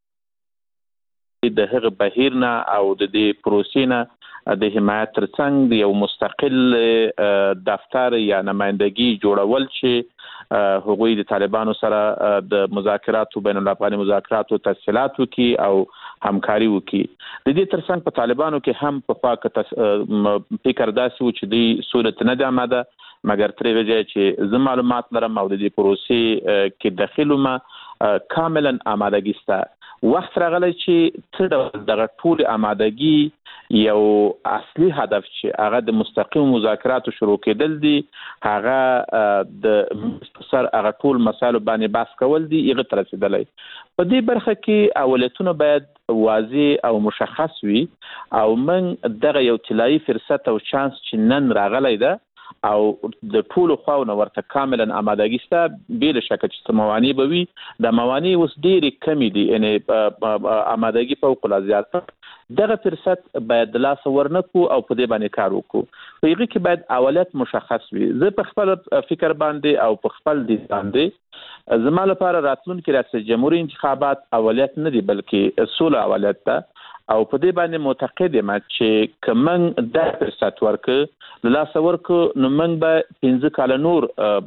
د هغه بهیر نه او د دې پروسې نه د حمایت ترڅنګ د یو مستقل دفتر یا نمائندګي جوړول چې هغوی د طالبانو سره د مذاکراتو بین الافغاني مذاکراتو تسهیلات وکړي او همکاري وکړي. د دې ترڅنګ په طالبانو کې هم په خوا کې فکر داسې و چې د صورت نه د آماده، مګر ترې وجه چې زه معلومات لرم او د دې پروسې کې داخل وم کاملا آمادګي سته. وخت راغلی چې څه دغه ټول آمادګي یو اصلي هدف چې هغه د مستقیم مذاکراتو شروع کېدل دي، هغه د سر هغه ټول مسایل باندې بحث کول دي، هغه تر رسیدلی. په دې برخه کې اولتونه باید واضح او مشخص وي او من دغه یو طلایی فرصت او چانس چې نن راغلی ده او د ټولو خواونه ورته کاملا آمادګي سته، بې له شکه چې موانع به وي. د موانع اوس ډېرې کمې دي، یعنې آمادګي فوق الزیاته. دغه فرصت باید د لاسه ورنکړو او په دې باندې کار وکړو. په هغې کې باید اولت مشخص وي. زه په خپل فکر باندې او په خپل دین باندې زما لپاره راتلونکي ریاست جمهوریت انتخابات اولت نه دي، بلکې سوله اولت ده او په دې باندې معتقد یم چې کمن د فرصت ورکه لاس ورکه نو موږ به 15 کال نور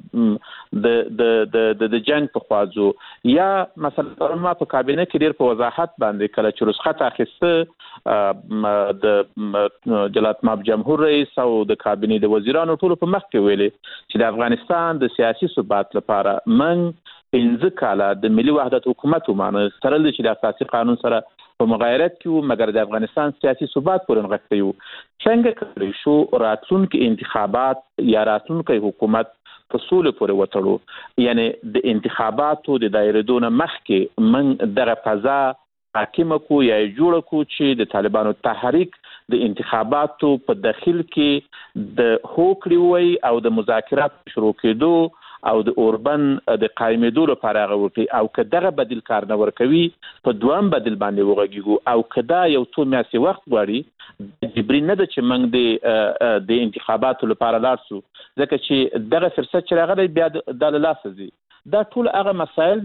د جنگ په خوازو یا مثلا ما په کابینه کې ډیر په وضاحت باندې کله چې رخصت اخیسته د جلالت ماب جمهور رئیس او د کابینه د وزیرانو ټول په مخ کې ویلي چې د افغانستان د سیاسي ثبات لپاره من 15 کاله د ملي وحدت حکومت ومانه ترل چې د اساسي قانون سره په مغایرت کې مګر د افغانستان سیاسي ثبات پورې نغښتی یو څنګه کولی شو راتلونکي انتخابات یا راتلونکي حکومت په سولې پورې وتړو یعنی د انتخاباتو د دایریدون مخکې من دغه فضا حاکمه کو یا جوړ کو چې د طالبانو تحریک د انتخاباتو په داخل کې د هوکړې وي او د مذاکرات شروع کېدو او د اوربن د قائمېدو لپاره غوټي او کداغه بدیل کار نه ورکوي په دوام بدیل باندې وغږیږو او کدا یو څو میاشتې وخت غواړي جبري نه د چې موږ د انتخاباتو لپاره لاړ شو ځکه چې دغه فرصت چې راغلی بیا د لاسه دي دا ټول هغه مسایل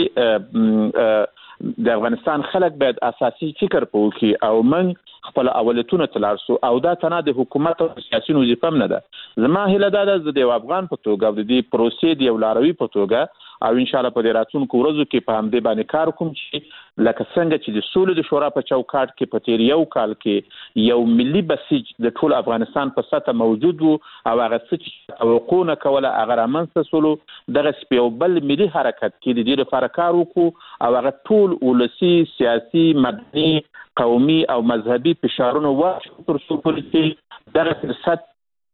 چې د افغانستان خلک باید اساسي فکر پوکي او من خپل اولتونه تلارسو او دا تنه د حکومت او سیاسي وظیفه نه ده زما هله دا د افغان په توګه د دې پروسې دی ولاروي په توګه او ان شاء الله په دې راتلونکو ورځو کې په همدې باندې کار کوم چې لکه څنګه چې د سولې د شورا په چوکاټ کې په تیر یو کال کې یو ملي بسیج د ټول افغانستان په سطح موجود وو او هغه څه توقع کوله هغه رامنځته سولو دغه سپیو بل ملي حرکت کې د دې لپاره کار وکړو او هغه ټول ولسی سیاسي مدني قومي او مذهبي فشارونه واچو تر څو پورې دغه فرصت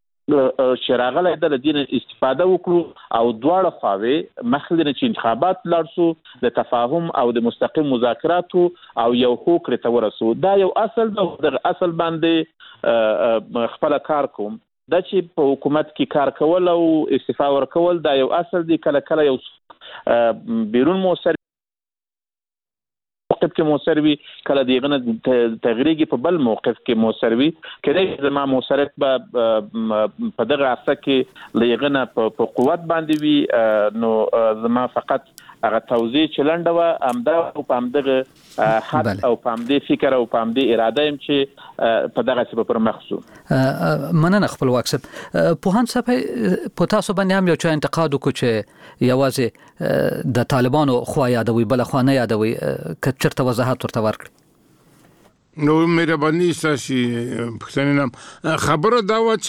شراغله د دین استفاده وکړو او دواړه خواوې مخکې چې انتخابات لارسو د تفاهم او د مستقیم مذاکراتو او یو هوکړې ته ورسو دا یو اصل د اصل باندې خپل کار کوم دا چې په حکومت کې کار کول او استعفا ورکول دا یو اصل دی کله کله یو بیرون موثر موقف کې موثر وي کله دیغه تغریږي په بل موقف کې موثر وي کله زما موثریت په دغه اساس کې لېغنه په قوت باندې وي نو زما فقط هغه توضیح چلنده و امدا او په امدغه حد او په امدې فکر او په امدې اراده يم چې په دغه څه پر مخسو مننه خپل واکسب په هان صفه په تاسو باندې هم یو چا انتقاد وکړي چې یوازې د طالبانو خو یادوي بل خو نه یادوي کچرته وضاحت ورته ورکړي نو مهرباني ساسي پښتنه خبره دا و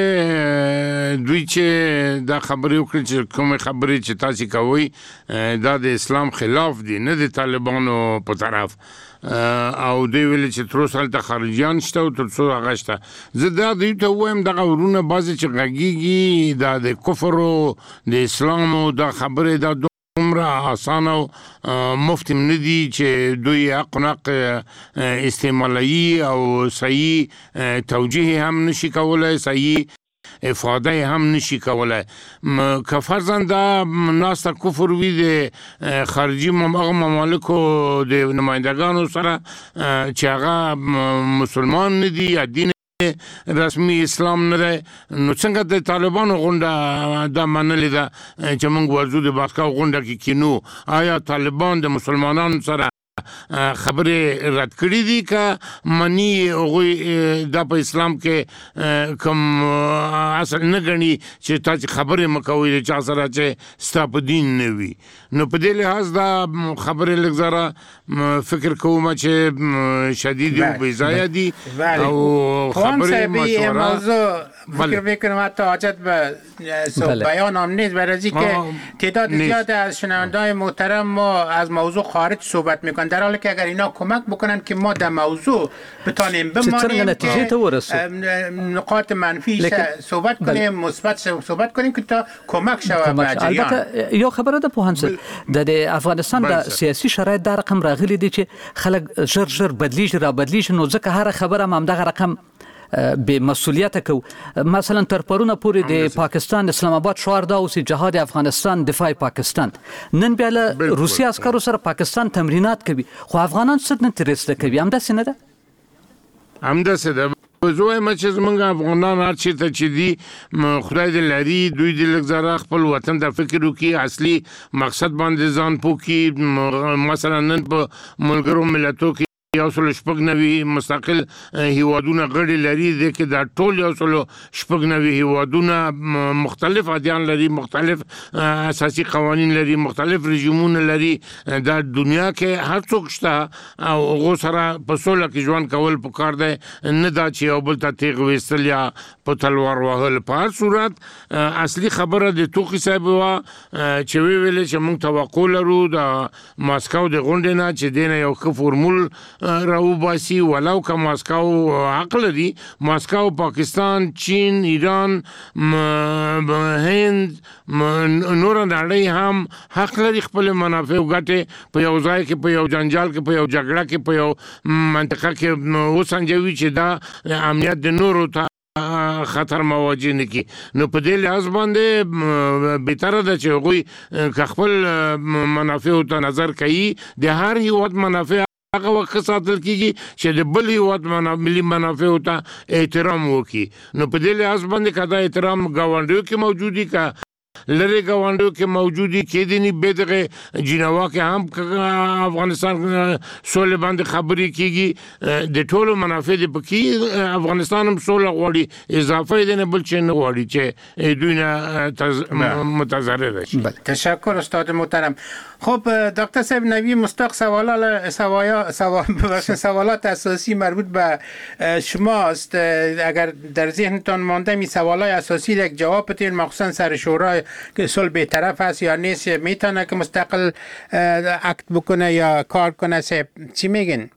چې دوی چې دا خبرې وکړي چې کومه خبرې چې تاسو کوي دا د اسلام خلاف دي نه د طالبانو په طرف او دی ویل چې تر اوسه د خارجيان شته او تر څو هغه شته زه دا دوی ته وایم دغه ورونه بعضی چې غږیږي دا د کفر او د اسلام او دا خبره دا عمره آسان او مفتم ندی چې دوی حق استعمالي او صحیح توجیه هم نشي کولای صحیح افاده هم نشي کولای که فرضاً دا ناس کفر وی د خارجي ممالکو د نمائندگانو سره چې هغه مسلمان ندي یا دین رسمي اسلام نه ده نو څنګه د طالبانو غونډه دا منلې ده چې موږ ورزو د باسکا غونډه کې کینو آیا طالبان د مسلمانانو سره خبره رد کړې دي که منی او د په اسلام کې کوم اصل نه غني چې تاسو خبره مکوئ چې سره چې ستاسو دین نه وي نو په دې لحاظ دا خبره لږ فکر کوم چې شدید او بیزایا دي او خبره مشوره فکر میکنم حتی حاجت به بیان هم نیست برای که تعداد زیاد از شنونده‌های محترم ما از موضوع خارج صحبت میکنن در حالی که اگر اینا کمک بکنن که ما در موضوع بتانیم بمانیم نقاط منفی صحبت کنیم مثبت صحبت کنیم که تا کمک شود به جریان البته یو خبره ده په هانس د افغانستان د سیاسي شرایط د رقم راغلي دي چې خلک ژر بدلیږي نو ځکه هر خبره هم دغه رقم به مسئولیت کو مثلا تر پرونه پورې د پاکستان اسلام آباد شعار دا اوسې جهاد افغانستان دفاع پاکستان نن بیا له روسي عسکرو سره پاکستان تمرینات کوي خو افغانان څه نه ترسته کوي همداسې نه ده همداسې ده زوی ما چې زمونږ افغانان هر چیرته چې دي خدای دې لري دوی دې لږ زره خپل وطن ته فکر وکړي اصلي مقصد باندې ځان پوکي مثلا نن په ملګرو ملتونو کې یو سل شپږ نوي مستقل هیوادونه غړي لري د کې د ټول یو سل شپږ نوي هیوادونه مختلف ادیان لري مختلف اساسي قوانين لري مختلف رژیمونه لري د دنیا کې هر څوک شته او هغه سره په سوله کې ژوند کول پکار دی نه دا چې یو بل ته تیغ وستل یا په تلوار وهل په هر صورت اصلي خبره د توخي صاحب وا چې ویل چې موږ توقع لرو د ماسکو د غونډې نه چې دینه یو ښه فورمول راو باسي ولو که ماسکو عقل دي ماسکو پاکستان چین ایران هند نور نړۍ هم حق لري خپل منافع وګټي په یو ځای کې په یو جنجال کې په یو جګړه کې په یو منطقه کې وسنجوي چې دا امنیت د نورو ته خطر مواجه نکي نو په دې لحاظ باندې بهتره ده چې هغوی خپل منافع ته نظر کوي د هر هیواد منافع هغه وخت ساتل کیږي چې د بل هیواد ملي منافع ته احترام وکړي نو په دې لحاظ باندې کدا احترام گاونډیو کې موجودي کا لری گاونډیو کې موجودي کې دي نه بدغه جنوا کې هم افغانستان سولې باندې خبرې کیږي د ټولو منافع د پکې افغانستان هم سولې غواړي اضافه دې نه بل چې نه غواړي چې دوی نه متضرر شي تشکر استاد محترم خب دکتر صاحب نوی مستاق سوالات اساسی مربوط به شماست اگر در ذهنتان مانده می سوالای اساسی یک جواب بدین مخصوصا سر شورای که صلح بی‌طرف است یا نیست میتونه که مستقل اکت بکنه یا کار کنه چی میگین؟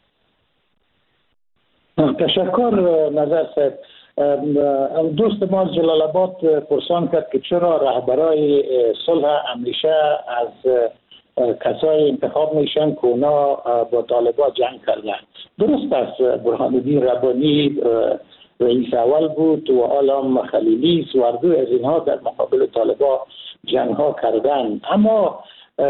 تشکر نظر صاحب دوست ما از جلال آباد پرسان کرد که چرا رهبرای صلح همیشه از کسای انتخاب میشن که اونا با طالبان جنگ کردن درست است برهان الدین ربانی رئیس اول بود و عالم خلیلی سواردو از اینها در مقابل طالبان جنگ ها کردن اما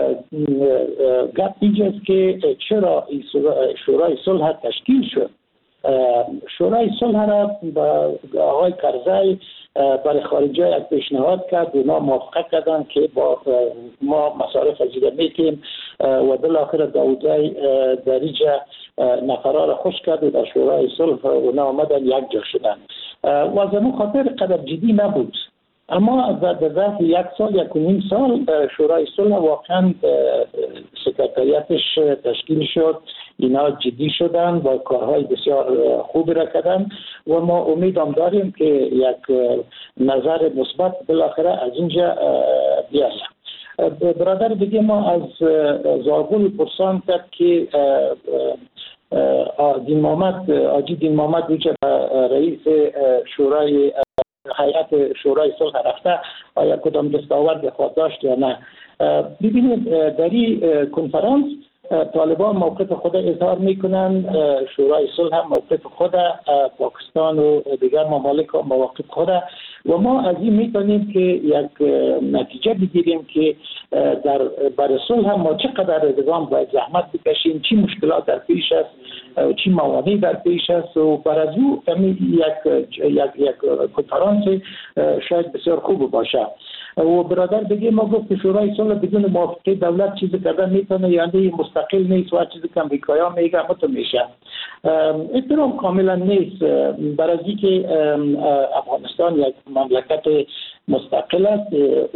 گپ اینجاست که چرا شورای صلح تشکیل شد شورای صلح را با آقای کرزی برای خارجی یک پیشنهاد کرد اونا موافقت کردن که با ما مصارف ازیده میتیم و بالاخره داودی دریجه نفرا را خوش کرد و در شورای صلح اونا آمدن یک جا شدن و از اون خاطر قدر جدی نبود اما در ظرف یک سال یک و نیم سال شورای صلح واقعا سکرتریاتش تشکیل شد اینا جدی شدن و کارهای بسیار خوبی را کردن و ما امیدم داریم که یک نظر مثبت بالاخره از اینجا بیاید برادر دیگه ما از زاغل پرسان کرد که آجی دین محمد ویچه رئیس شورای هیئت شورای صلح رفته آیا کدام دستاورد خود داشت یا نه ببینید در این کنفرانس طالبان موقف خود اظهار میکنن شورای صلح هم موقف خود پاکستان و دیگر ممالک موقف خود و ما از این میتونیم که یک نتیجه بگیریم که برای صلح هم ما چقدر ادغام باید زحمت بکشیم چی مشکلات در پیش است چی موانع در پیش است و بر از او یک کنفرانس شاید بسیار خوب باشه و برادر دیگه ما گفت که شورای صلح بدون موافقه دولت چیزی کردن میتونه یعنی مستقل نیست و هر چیزی که امریکایی‌ها میگن متو میشه احترام کاملا نیست برای اینکه افغانستان یک مملکت مستقل است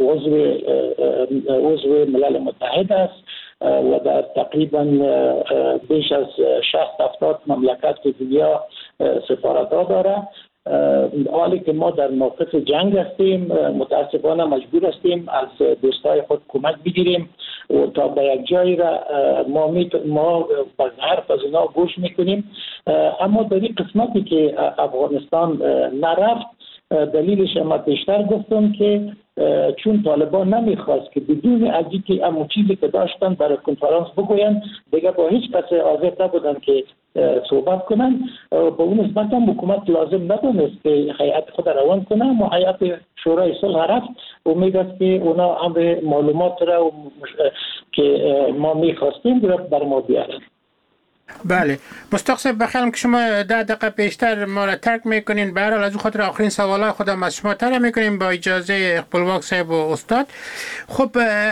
عضو ملل متحد است و در تقریبا بیش از 60-70 مملکت دنیا سفارت‌ها داره حالی که ما در موقف جنگ هستیم متاسفانه مجبور هستیم از دوستای خود کمک بگیریم و تا به یک جایی را ما به حرف از اینا گوش میکنیم اما در این قسمتی که افغانستان نرفت دلیلش ما پیشتر گفتم که چون طالبان نمیخواست که بدون ازی که امو چیزی که داشتن برای کنفرانس بگوین دیگه با هیچ کس حاضر نبودن که صحبت کنن با اون نسبت هم حکومت لازم ندونست که هیئت خود روان کنه اما هیئت شورای صلح رفت امید است که اونا هم معلومات را که ما میخواستیم بر ما بیارن بله مستاق صاحب بخیرم که شما 10 دقیقه پیشتر ما را ترک میکنین به هر حال از اون خاطر آخرین سوالای خودم از شما طرح میکنیم با اجازه خپلواک صاحب و استاد خب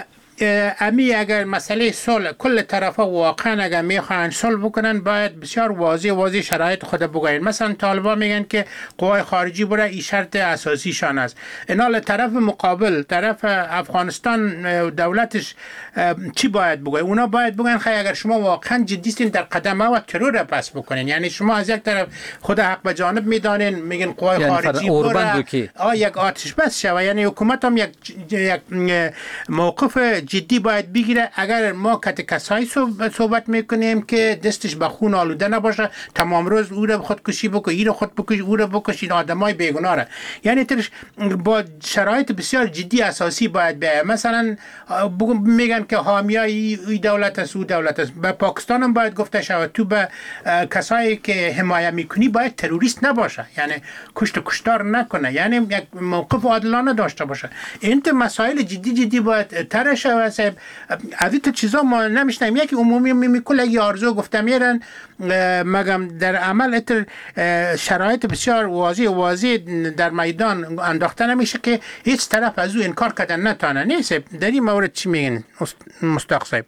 امی اگر مسئله صلح کل طرفا واقعا اگر میخوان صلح بکنن باید بسیار واضح شرایط خود بگوین. مثلا طالبان میگن که قوای خارجی بره این شرط اساسیشان است. اینا طرف مقابل طرف افغانستان دولتش چی باید بگه؟ اونا باید بگن خیلی اگر شما واقعا جدی هستین در قدم و ترور پس بکنین، یعنی شما از یک طرف خود حق به جانب میدانین میگن قوای خارجی بره یک آتش بس شوه، یعنی حکومت هم یک موقف جدی باید بگیره. اگر ما کسایی صحبت میکنیم که دستش به خون آلوده نباشه، تمام روز او رو خودکشی بکنه، این رو خود بکش، او رو بکش، این آدمای بیگناه را، یعنی ترش با شرایط بسیار جدی اساسی باید بیاید. مثلا میگن که حامیای این دولت است او دولت است، به پاکستان هم باید گفته شود تو به کسایی که حمایت میکنی باید تروریست نباشه، یعنی کشتار نکنه، یعنی یک موقف عادلانه داشته باشه. این مسائل جدی باید طرح شود. از این چیزا ما نمیشنیم. یکی عمومی میکل اگه آرزو گفته میرن مگم در عمل شرایط بسیار واضح در میدان انداخته نمیشه که هیچ طرف از او انکار کردن نتانه. نیست در این مورد چی میگن مستاق صاحب؟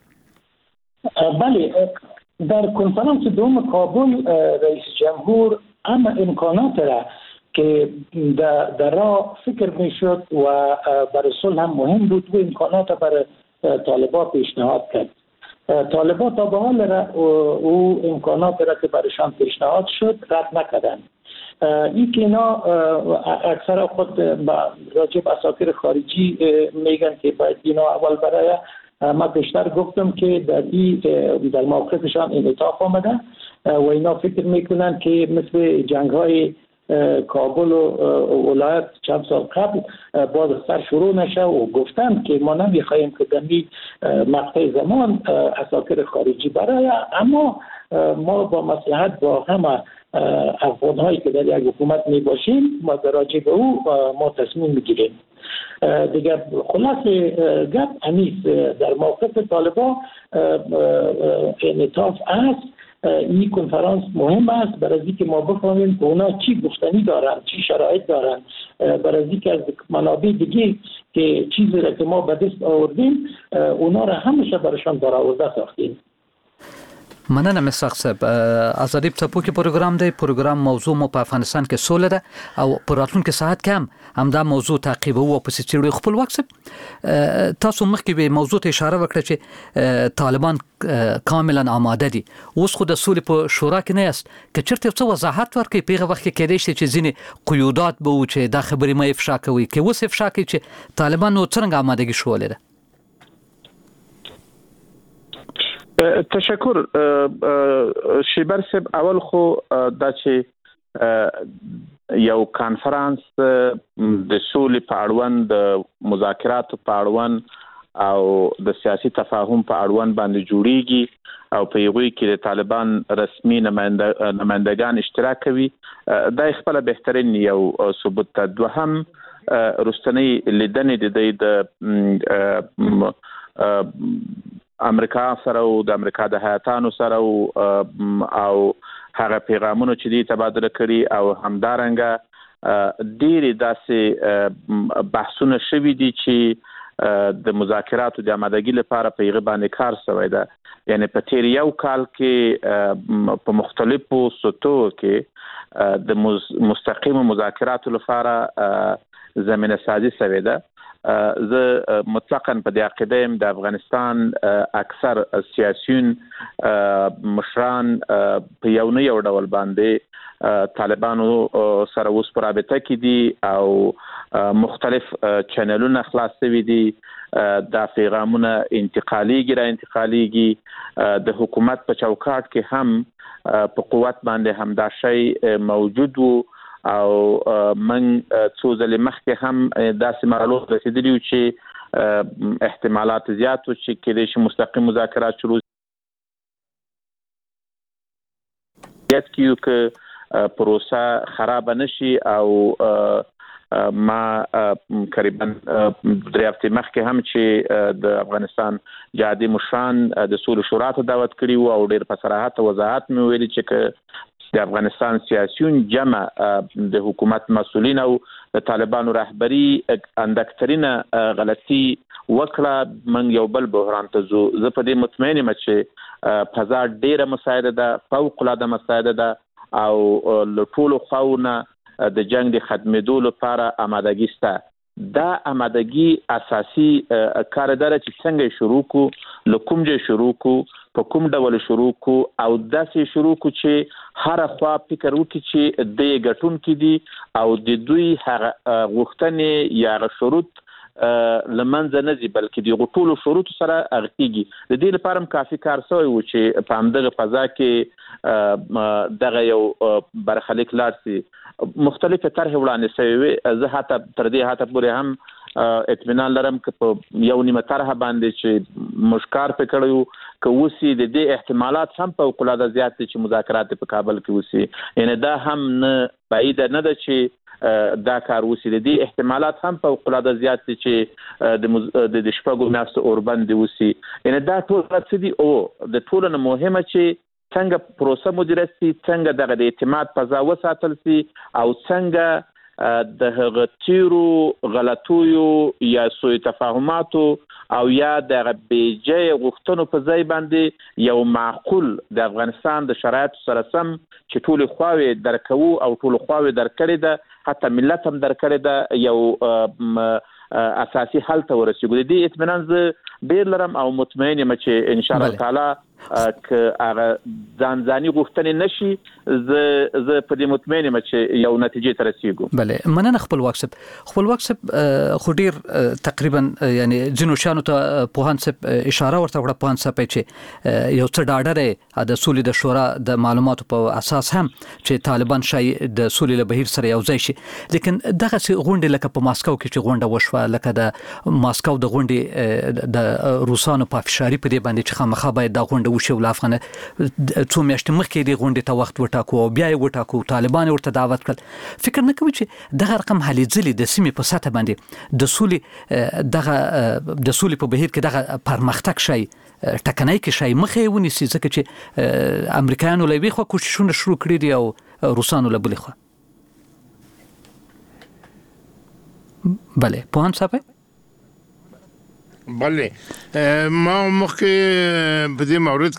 بله، در کنفرانس دوم کابل رئیس جمهور اما امکانات را که در راه فکر میشد و برای صلح هم مهم بود و امکانات برای طالبان پیشنهاد کرد. طالبان تا به حال او امکانات را که برایشان پیشنهاد شد رد نکردند. این که اینا اکثر خود راجع به اساطیر خارجی میگن که باید اینا اول برای ما بیشتر گفتم که در موقفشان انعطاف آمده و اینا فکر میکنن که مثل جنگ های کابل و ولایت چند سال قبل باز سر شروع نشه و گفتن که ما نمیخوایم که در این مقطع زمان اساطیر خارجی برای، اما ما با مصلحت با همه افغان هایی که در یک حکومت می باشیم ما راجع به او ما تصمیم میگیریم. دیگر خلاص گپ امیز در موقف طالبان انعطاف است. این کنفرانس مهم است برای اینکه ما بفهمیم که اونا چی گفتنی دارن، چی شرایط دارن، برای اینکه از منابع دیگه که چیزی را که ما به دست آوردیم اونا را همیشه برایشان برآورده ساختیم. مننه مساق صاحب. ازادي ټپو کې پروګرام دی. پروګرام موضوع مو په افغانستان کې سوله ده او په راتلونکي ساعت کې هم همدا موضوع تعقیبو او په سچړو خپل وخت تاسو مخکې به موضوع ته اشاره وکړه چې طالبان کاملا آماده دي. اوس خو د سولې په شورا کې نه است که چیرته څه وضاحت ورکړي پیغه وخت کې کېدای شي چې ځینې قیودات به و چې دا خبرې مې افشا کوي کې وس افشا کوي چې طالبان نو څنګه آمادګي شولې ده. تشکر شیبر صاحب. اول خو دا چې یو کانفرنس د سولې په اړوند د مذاکراتو په اړوند او د سیاسي تفاهم په اړوند باندې جوړیږي او په یوه کې د طالبان رسمي نمائندگان اشتراک کوي، دا خپل بهترین یو ثبوت ده. دوهم رستنی لیدنې د امریکا سره او د امریکا د هیاتانو سره او هغه پیغامونه چې دی تبادله کړي او همدارنګه ډېری داسې بحثونه شوي دي چې د مذاکراتو د آمادګۍ لپاره په هغه باندې کار شوی ده. یعنی په تیر یو کال کې په مختلفو سطحو کې د مستقیم مذاکراتو لپاره زمینه سازي شوی ده. زه مطلقاً په دې عقیده یم د افغانستان اکثر سیاسیون مشران په یو نه یو ډول باندې طالبانو سره اوس په رابطه کې دي او مختلف چینلونه خلاص شوي دي. دا پیغامونه انتقالیږي د حکومت په چوکاټ کې هم په قوت باندې همدا شی موجود وو او من څو ځلې مخکې هم داسې مرحلو رسیدلي وو چې احتمالات زیات وو چې کېدای شي مستقیم مذاکرات شروع کیو که پروسه خراب نشي او ما تقریبا درې هفتې مخکې هم چې د افغانستان جهادي مشران د سولې شورا ته دعوت کړي وو او ډېر په صراحت او وضاحت مې ویلي چې د افغانستان سیاسيون جمع د حکومت مسؤلین او د طالبانو رهبری اندکترینه غلطي وکړه موږ یو بل بحران ته ځو. زه په دې مطمئن یم چې فضا ډیره مساعده ده، فوق العاده مساعده ده او له ټولو خواونه د جنگ د ختمېدو لپاره آمادګي شته. دا آمادګي اساسي کار دره چې څنګه شروع کو، له کوم ځای شروع کو، په کوم ډول شروع کو او داسې شروع کو چې هر خوا فکر وکړي چې د ګټون کې دي او د دوی هغه غوښتنې یا شروط لمنځه نه ځي، بلکې د غټولو شروط سره اغتیږي. د دې لپاره هم کافي کار شوی و چې په همدغه فضا کې دغه یو برخلیک لاړ شي. مختلفه طرح وړاندې شوی وي. زه حتی تر دې حتی پورې هم اطمینان لرم چې په یو نیمه طرح باندې چې مشکار پکړیو که وسی د دې احتمالات هم په فوق‌العاده زیات دي چې مذاکرات په کابل کې وسی. یعنی دا هم نه بعید نه ده چې دا کار وسی. د دې احتمالات هم په فوق‌العاده زیات دي چې د شپږو میاشتو اوربند وسی. یعنی دا ټول څه دي او د ټولو نه مهمه چې څنګه پروسه مدیریت شي، څنګه دغه د اعتماد فضا وساتل شي او څنګه د هغه تیرو غلطیو یا سوء تفاهماتو او یا د بیجې غوښتنو په ځای باندې یو معقول د افغانستان د شرایطو سره سم چې ټول خواوې درکوو او ټول خواوې درکړي ده، حتی ملت هم درکړي ده، یو اساسي حل ته ورسېږو. د دې اطمینان زه ډېر لرم او مطمئن یم چې ان شاء الله تعالی که هغه ځانځاني غوښتنې نشي، زه په دې مطمئن یم چې یو نتیجې ته رسېږو. بله، مننه خپلواک صاحب. خپلواک صاحب خو ډېر تقریبا یعنی ځینو شیانو ته پوهاند صاحب اشاره ورته وکړه، پوهاند صاحب چې یو څه ډاډه دی د سولې د شورا د معلوماتو په اساس هم چې طالبان شای د سولې له بهیر سره یو ځای شي. لیکن دغه غونډې لکه په ماسکو کې چې غونډه وشوه، لکه د ماسکو د غونډې د روسانو په افشاری په دې باندې چې خامخا باید دا غونډه وشي ول افغان څو میاشتې مخکې د غونډې ته وخت وټاکو او بیا یې وټاکو، طالبان ورته دعوت کړل. فکر نه کوي چې دغه رقم هلې ځلې د سیمې په سطح باندې د سولې په بهیر کې دغه پرمختګ شي ټکنۍ کې شي مخې ونیسي، ځکه چې امریکایانو له یوې خوا کوششونه شروع کړي دي او روسانو له بلې خوا. بله پوهاند صاحب. بله، ما مخکې په دې مورد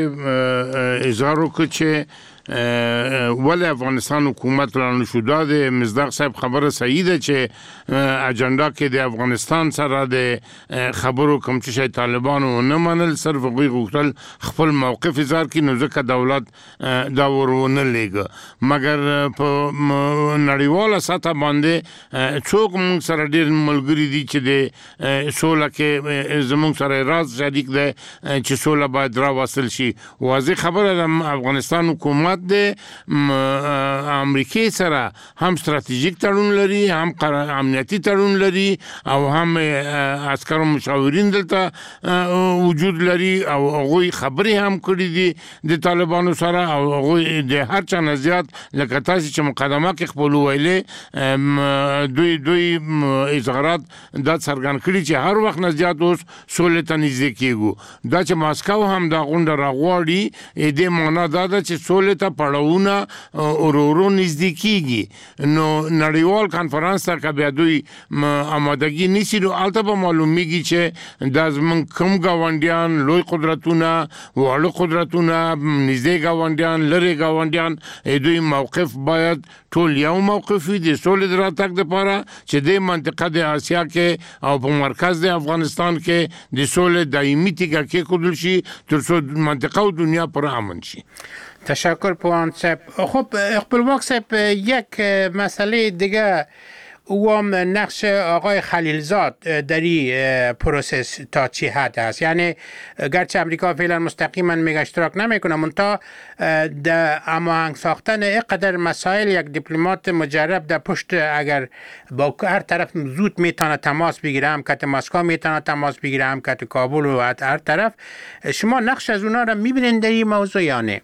کې اظهار وکړ چې ولی افغانستان حکومت لاندې شو. د مصداق صاحب خبره صحیح ده چې اجنډا کې د افغانستان سره د خبرو کوم چې طالبانو نه منل، صرف غوښتل غوښتل خپل موقف اظهار کړي، نو ځکه دولت دا ورونه لېږه. مګر په نړیواله سطح باندې څوک موږ سره ډېر ملګري دي چې د سوله کې زموږ سره راز شریک دی چې سوله باید راوستل شي. واضح خبره ده افغانستان حکومت د امریکای سره هم ستراتیژیک تړون لري، هم امنیتي تړون لري او هم عسکرو مشاورین دلته وجود لري او هغوی خبرې هم کړي دي د طالبانو سره او هغوی د هر چا نه زیات لکه تاسو چې مقدمه کې خپل ویلې دوی اظهارات دا څرګند کړي چې هر وخت نه زیات اوس سولې ته نږدې کېږو. دا چې ماسکو هم دا غونډه راغواړي دې معنا دا ده چې سولې پړاوونه ورو نږدې کیږي. نو نړیوال کانفرنس ته که بیا دوی آمادګي نیسي نو هلته به معلومیږي چې دا زموږ کوم ګاونډیان، لوی قدرتونه، واړه قدرتونه، نږدې ګاونډیان، لرې ګاونډیان، دوی موقف باید ټول یو موقف وي د سولې د راتګ دپاره چې د منطقه د اسیا کې او په مرکز د افغانستان کې د سولې دایمي تیږه کېښودل شي تر څو منطقه او دنیا پر امن شي. تشکر پوهاند صاحب. خب خپلواک صاحب، یک مسئله دیگه و نقش آقای خلیلزاد در این پروسس تا چی حد است؟ یعنی گرچه امریکا فعلا مستقیما میگه اشتراک نمیکنه، منتها در هماهنگ ساختن اینقدر مسائل یک دیپلمات مجرب در پشت اگر با هر طرف زود میتونه تماس بگیره، هم که مسکو میتونه تماس بگیره، هم که کابل و هر طرف، شما نقش از اونا را میبینید در این موضوع یا نه؟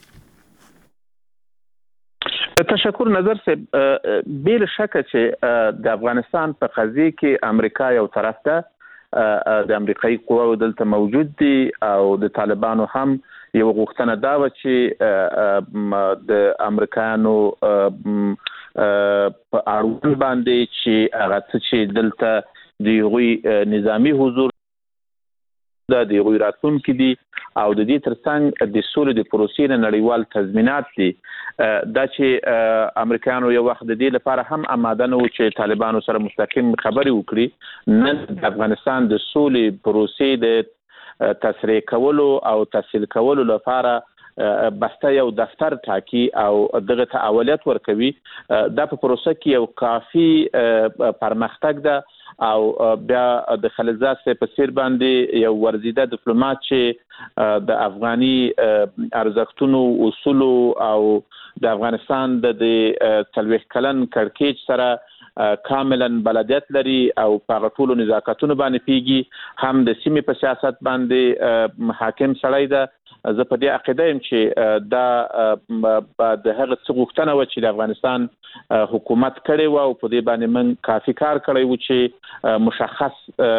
تشکر نظر صاحب. بلا شک چې د افغانستان په قضیه کې امریکا یو طرف ته د امریکایي قواو دلته موجود دي او د طالبانو هم یو غوښتنه دا و چې د امریکایانو په اړوند باندې چې هغه څه چې دلته د هغوی نظامی حضور د هغوی راتلونکي دي او د دې ترڅنګ د سولې د پروسې نړیوال تضمینات دي دا چې امریکایانو یو وخت د دې لپاره هم آماده نه و چې طالبانو سره مستقیم خبرې وکړي. نن د افغانستان د سولې پروسې د تسریع کولو او تسهیل کولو لپاره بسته یو دفتر ټاکي او دغه ته اولویت ورکوي. دا په پروسه کې یو کافي پرمختګ ده او بیا د خلیلزاد په سیر باندې یو ورزیده ډیپلوماټ چې د افغاني ارزښتونو اصول او د افغانستان د 30 کلن کړکېچ سره کاملا بلدیت لري او په ټولو نزاکتونو باندې پیږي هم د سیمې په سیاست باندې حاکم سړی ده. زه په دې عقیده یم چې دا د هغه څه غوښتنه و چې د افغانستان حکومت کړی و او په دې باندې من کافي کار کړی و چې مشخص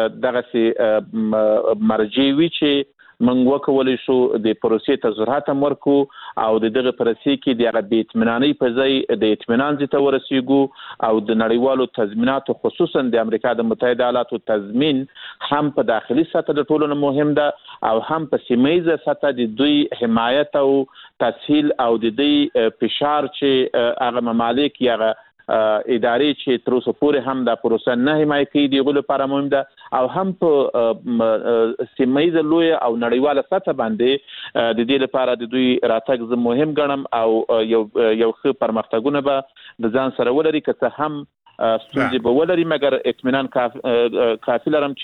دغه مرجع وي چې منګ وکولای شو د پروسې ته ضرورت ورکو او دغه پروسې کې د هغه بې اطمینانۍ په ځای د اطمینان ته ورسیږو او د نړیوالو تضمیناتو خصوصا د امریکا د متحده ایالاتو تضمین هم په داخلي سطح د ټولو مهم ده او هم په سیمایي سطح د دوی حمایت او تسهیل او د دې فشار چې هغه ممالک یا ادارې چې تر اوسه پورې هم د پروسه نه حمایت کوي دغه لپاره مهم ده او هم په سیمایي لوی او نړیواله سطح باندې د دې لپاره د دوی راتګ زه مهم ګڼم او یو ښه پرمختګونه به د ځان سره ولري که څه هم ستونزې به ولري مګر اطمینان کافي لرم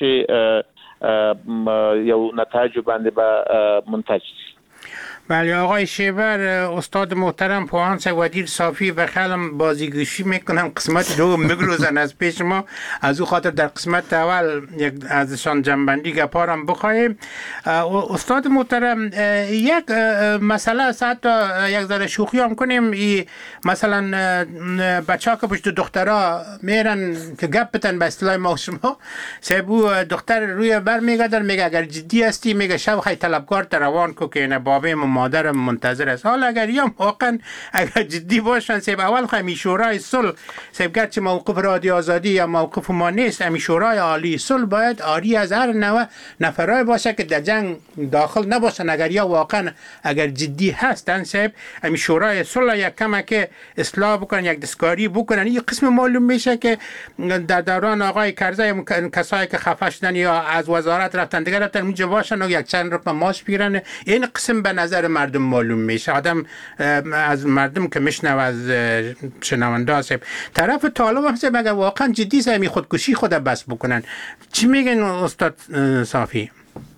چې یو نتایج باندې به منتج شي. بله آقای شیبر، استاد محترم پوهان ودیر صافی و خیلی بازیگوشی میکنم قسمت دو میگروزن از پیش ما، از او خاطر در قسمت اول یک ازشان جنبندی گپارم بخواهیم. استاد محترم یک مسئله حتی یک ذره شوخی هم کنیم، مثلا بچه ها که پشت دخترها میرن که گپ بتن به اصطلاح ما شما سبو دختر روی بر میگردن میگه اگر جدی هستی میگه شب خیلی طلبکار روان کو که نه بابه مادرم منتظر است. حالا اگر یا واقعا اگر جدی باشن سب اول خمی شورای صلح سب گرچه موقف رادیو آزادی یا موقف ما نیست، امی شورای عالی صلح باید آری از هر نوع نفرای باشه که در جنگ داخل نباشن. اگر یا واقعا اگر جدی هستن سب امی شورای صلح یک کمک اصلاح بکنن، یک دستکاری بکنن. این قسم معلوم میشه که در دوران آقای کرزی کسایی که خفه شدن یا از وزارت رفتن دیگه رفتن اونجا باشن و یک چند روپا ماش بگیرن. این قسم به نظر مردم معلوم میشه. آدم از مردم که میشنوه از شنونده هست طرف طالب هست مگه واقعا جدی سمی خودکشی خود بس بکنن. چی میگن استاد صافی؟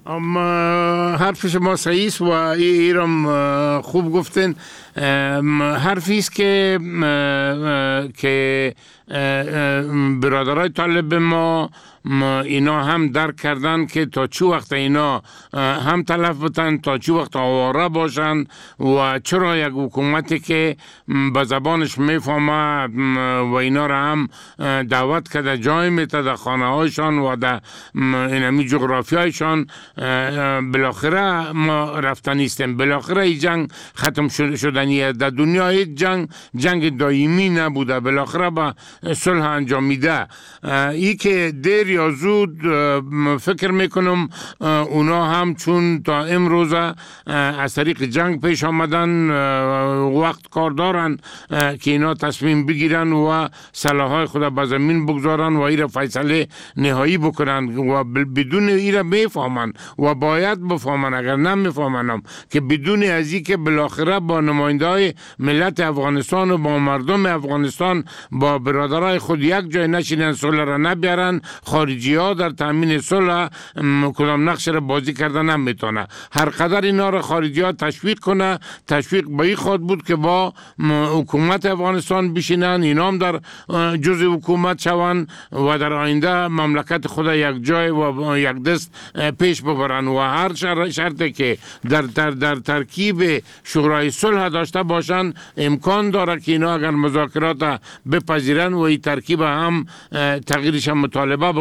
حرف شما صحیح است و ایرم خوب گفتن. حرفی است که برادرای طالب ما اینا هم درک کردن که تا چه وقت اینا هم تلف بتن، تا چه وقت آواره باشن و چرا یک حکومتی که به زبانش میفهمه و اینا را هم دعوت کرده جای میته در خانه هایشان و در اینمی جغرافی هایشان. بالاخره ما رفتن نیستیم، بالاخره این جنگ ختم شدنیه. در دنیا هیچ جنگ دائمی نبوده، بالاخره با صلح انجام میده. ای که دیر یا زود فکر میکنم اونا هم چون تا امروز از طریق جنگ پیش آمدن وقت کار دارن که اینا تصمیم بگیرن و سلاحهای خود به زمین بگذارن و ایره فیصله نهایی بکنن و بدون ایره میفهمن و باید بفهمن. اگر نمیفهمن که بدون ازی که بالاخره با نماینده های ملت افغانستان و با مردم افغانستان با برادرای خود یک جای نشینن، صلح را نبیارن، خارجی ها در تامین صلح کدام نقش را بازی کردن نمیتونه. هر قدر اینا را خارجی ها تشویق کنه، تشویق به این خواهد بود که با حکومت افغانستان بشینن، اینا هم در جزء حکومت شوند و در آینده مملکت خود یک جای و یک دست پیش ببرن و هر شرطی که در ترکیب شورای صلح داشته باشن امکان داره که اینا اگر مذاکرات بپذیرن و این ترکیب هم تغییرش مطالبه بکنن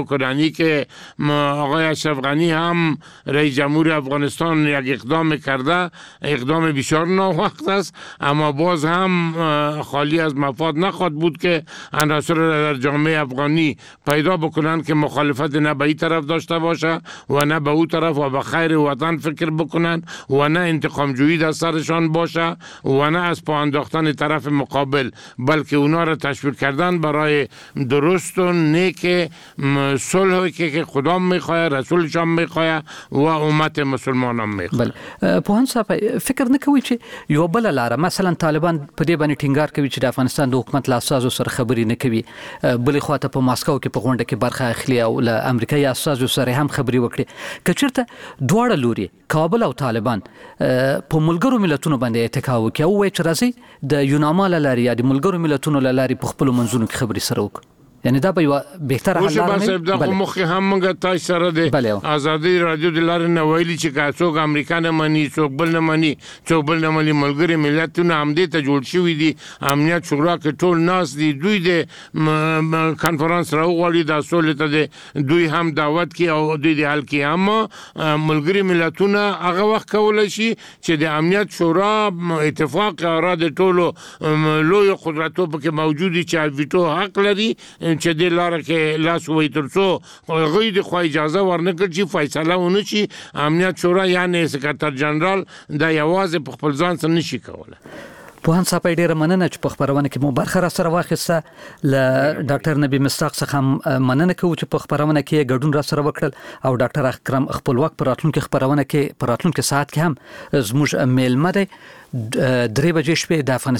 کمکرانی که آقای اشرف غنی هم رئیس جمهور افغانستان یک اقدام کرده، اقدام بسیار ناوقت است، اما باز هم خالی از مفاد نخواهد بود که عناصر در جامعه افغانی پیدا بکنن که مخالفت نه به این طرف داشته باشه و نه به اون طرف و به خیر وطن فکر بکنن و نه انتقام جویی در سرشان باشه و نه از پا انداختن طرف مقابل، بلکه اونا را تشویق کردن برای درست و نیک صلحی که خدا میخواه، رسولش هم میخواه و امت مسلمان هم میخواه. بله پوهان صاحب فکر نکوي چې یو بل لاره مثلا طالبان په دې باندې ټینګار کوي چې د افغانستان د حکومت له اساسو سره خبرې نه کوي، بلې خواته په ماسکو کې په غونډه کې برخه اخلي او له امریکایي اساسو سره هم خبرې وکړي. کچرته دواړه لوري کابل او طالبان په ملګرو ملتونو باندې اتکا وکړي او وایي چې راځي د یوناما له لارې یا د ملګرو ملتونو له لارې په خپل منځونو کې خبرې سره وکړي. یعنی دا به یو بهتره حل لاره نه بله مخ هم موږ تاسو سره د ازادي رادیو د لارې نه ویلي چې کاڅوک امریکا نه مني، څوک بل نه مني، څوک بل نه مني، ملګری ملتونه هم دې ته جوړ شوي دي، امنیت شورا کې ټول ناس دي، دوی د کانفرنس راوغواړي د سولې ته دوی هم دعوت کی او دوی د حل کی، اما ملګری ملتونه هغه وخت کولای شي چې د امنیت شورا اتفاق اراده ټولو لوی قدرتو پکې موجود دي چې ویټو حق لري چې د لاره کې لاس وې ترڅو غوی د خو اجازه ورنکړي چې فیصله ونه شي. امنیت شورا یعنی سکرټر جنرال د یوازې په خپل ځان سره نشي کولای. پوهان صاحب ډیره مننه چې په خبرونه کې مو برخه را سره واخیسته. ل ډاکټر نبی مستاق څخه مننه کوم چې په خبرونه کې ګډون را سره وکړل او ډاکټر اکرم خپلواک پر راتلونکو خبرونه کې پر راتلونکو ساعت کې هم زموږ میلمه دی 3 بجې شپې د افغانستان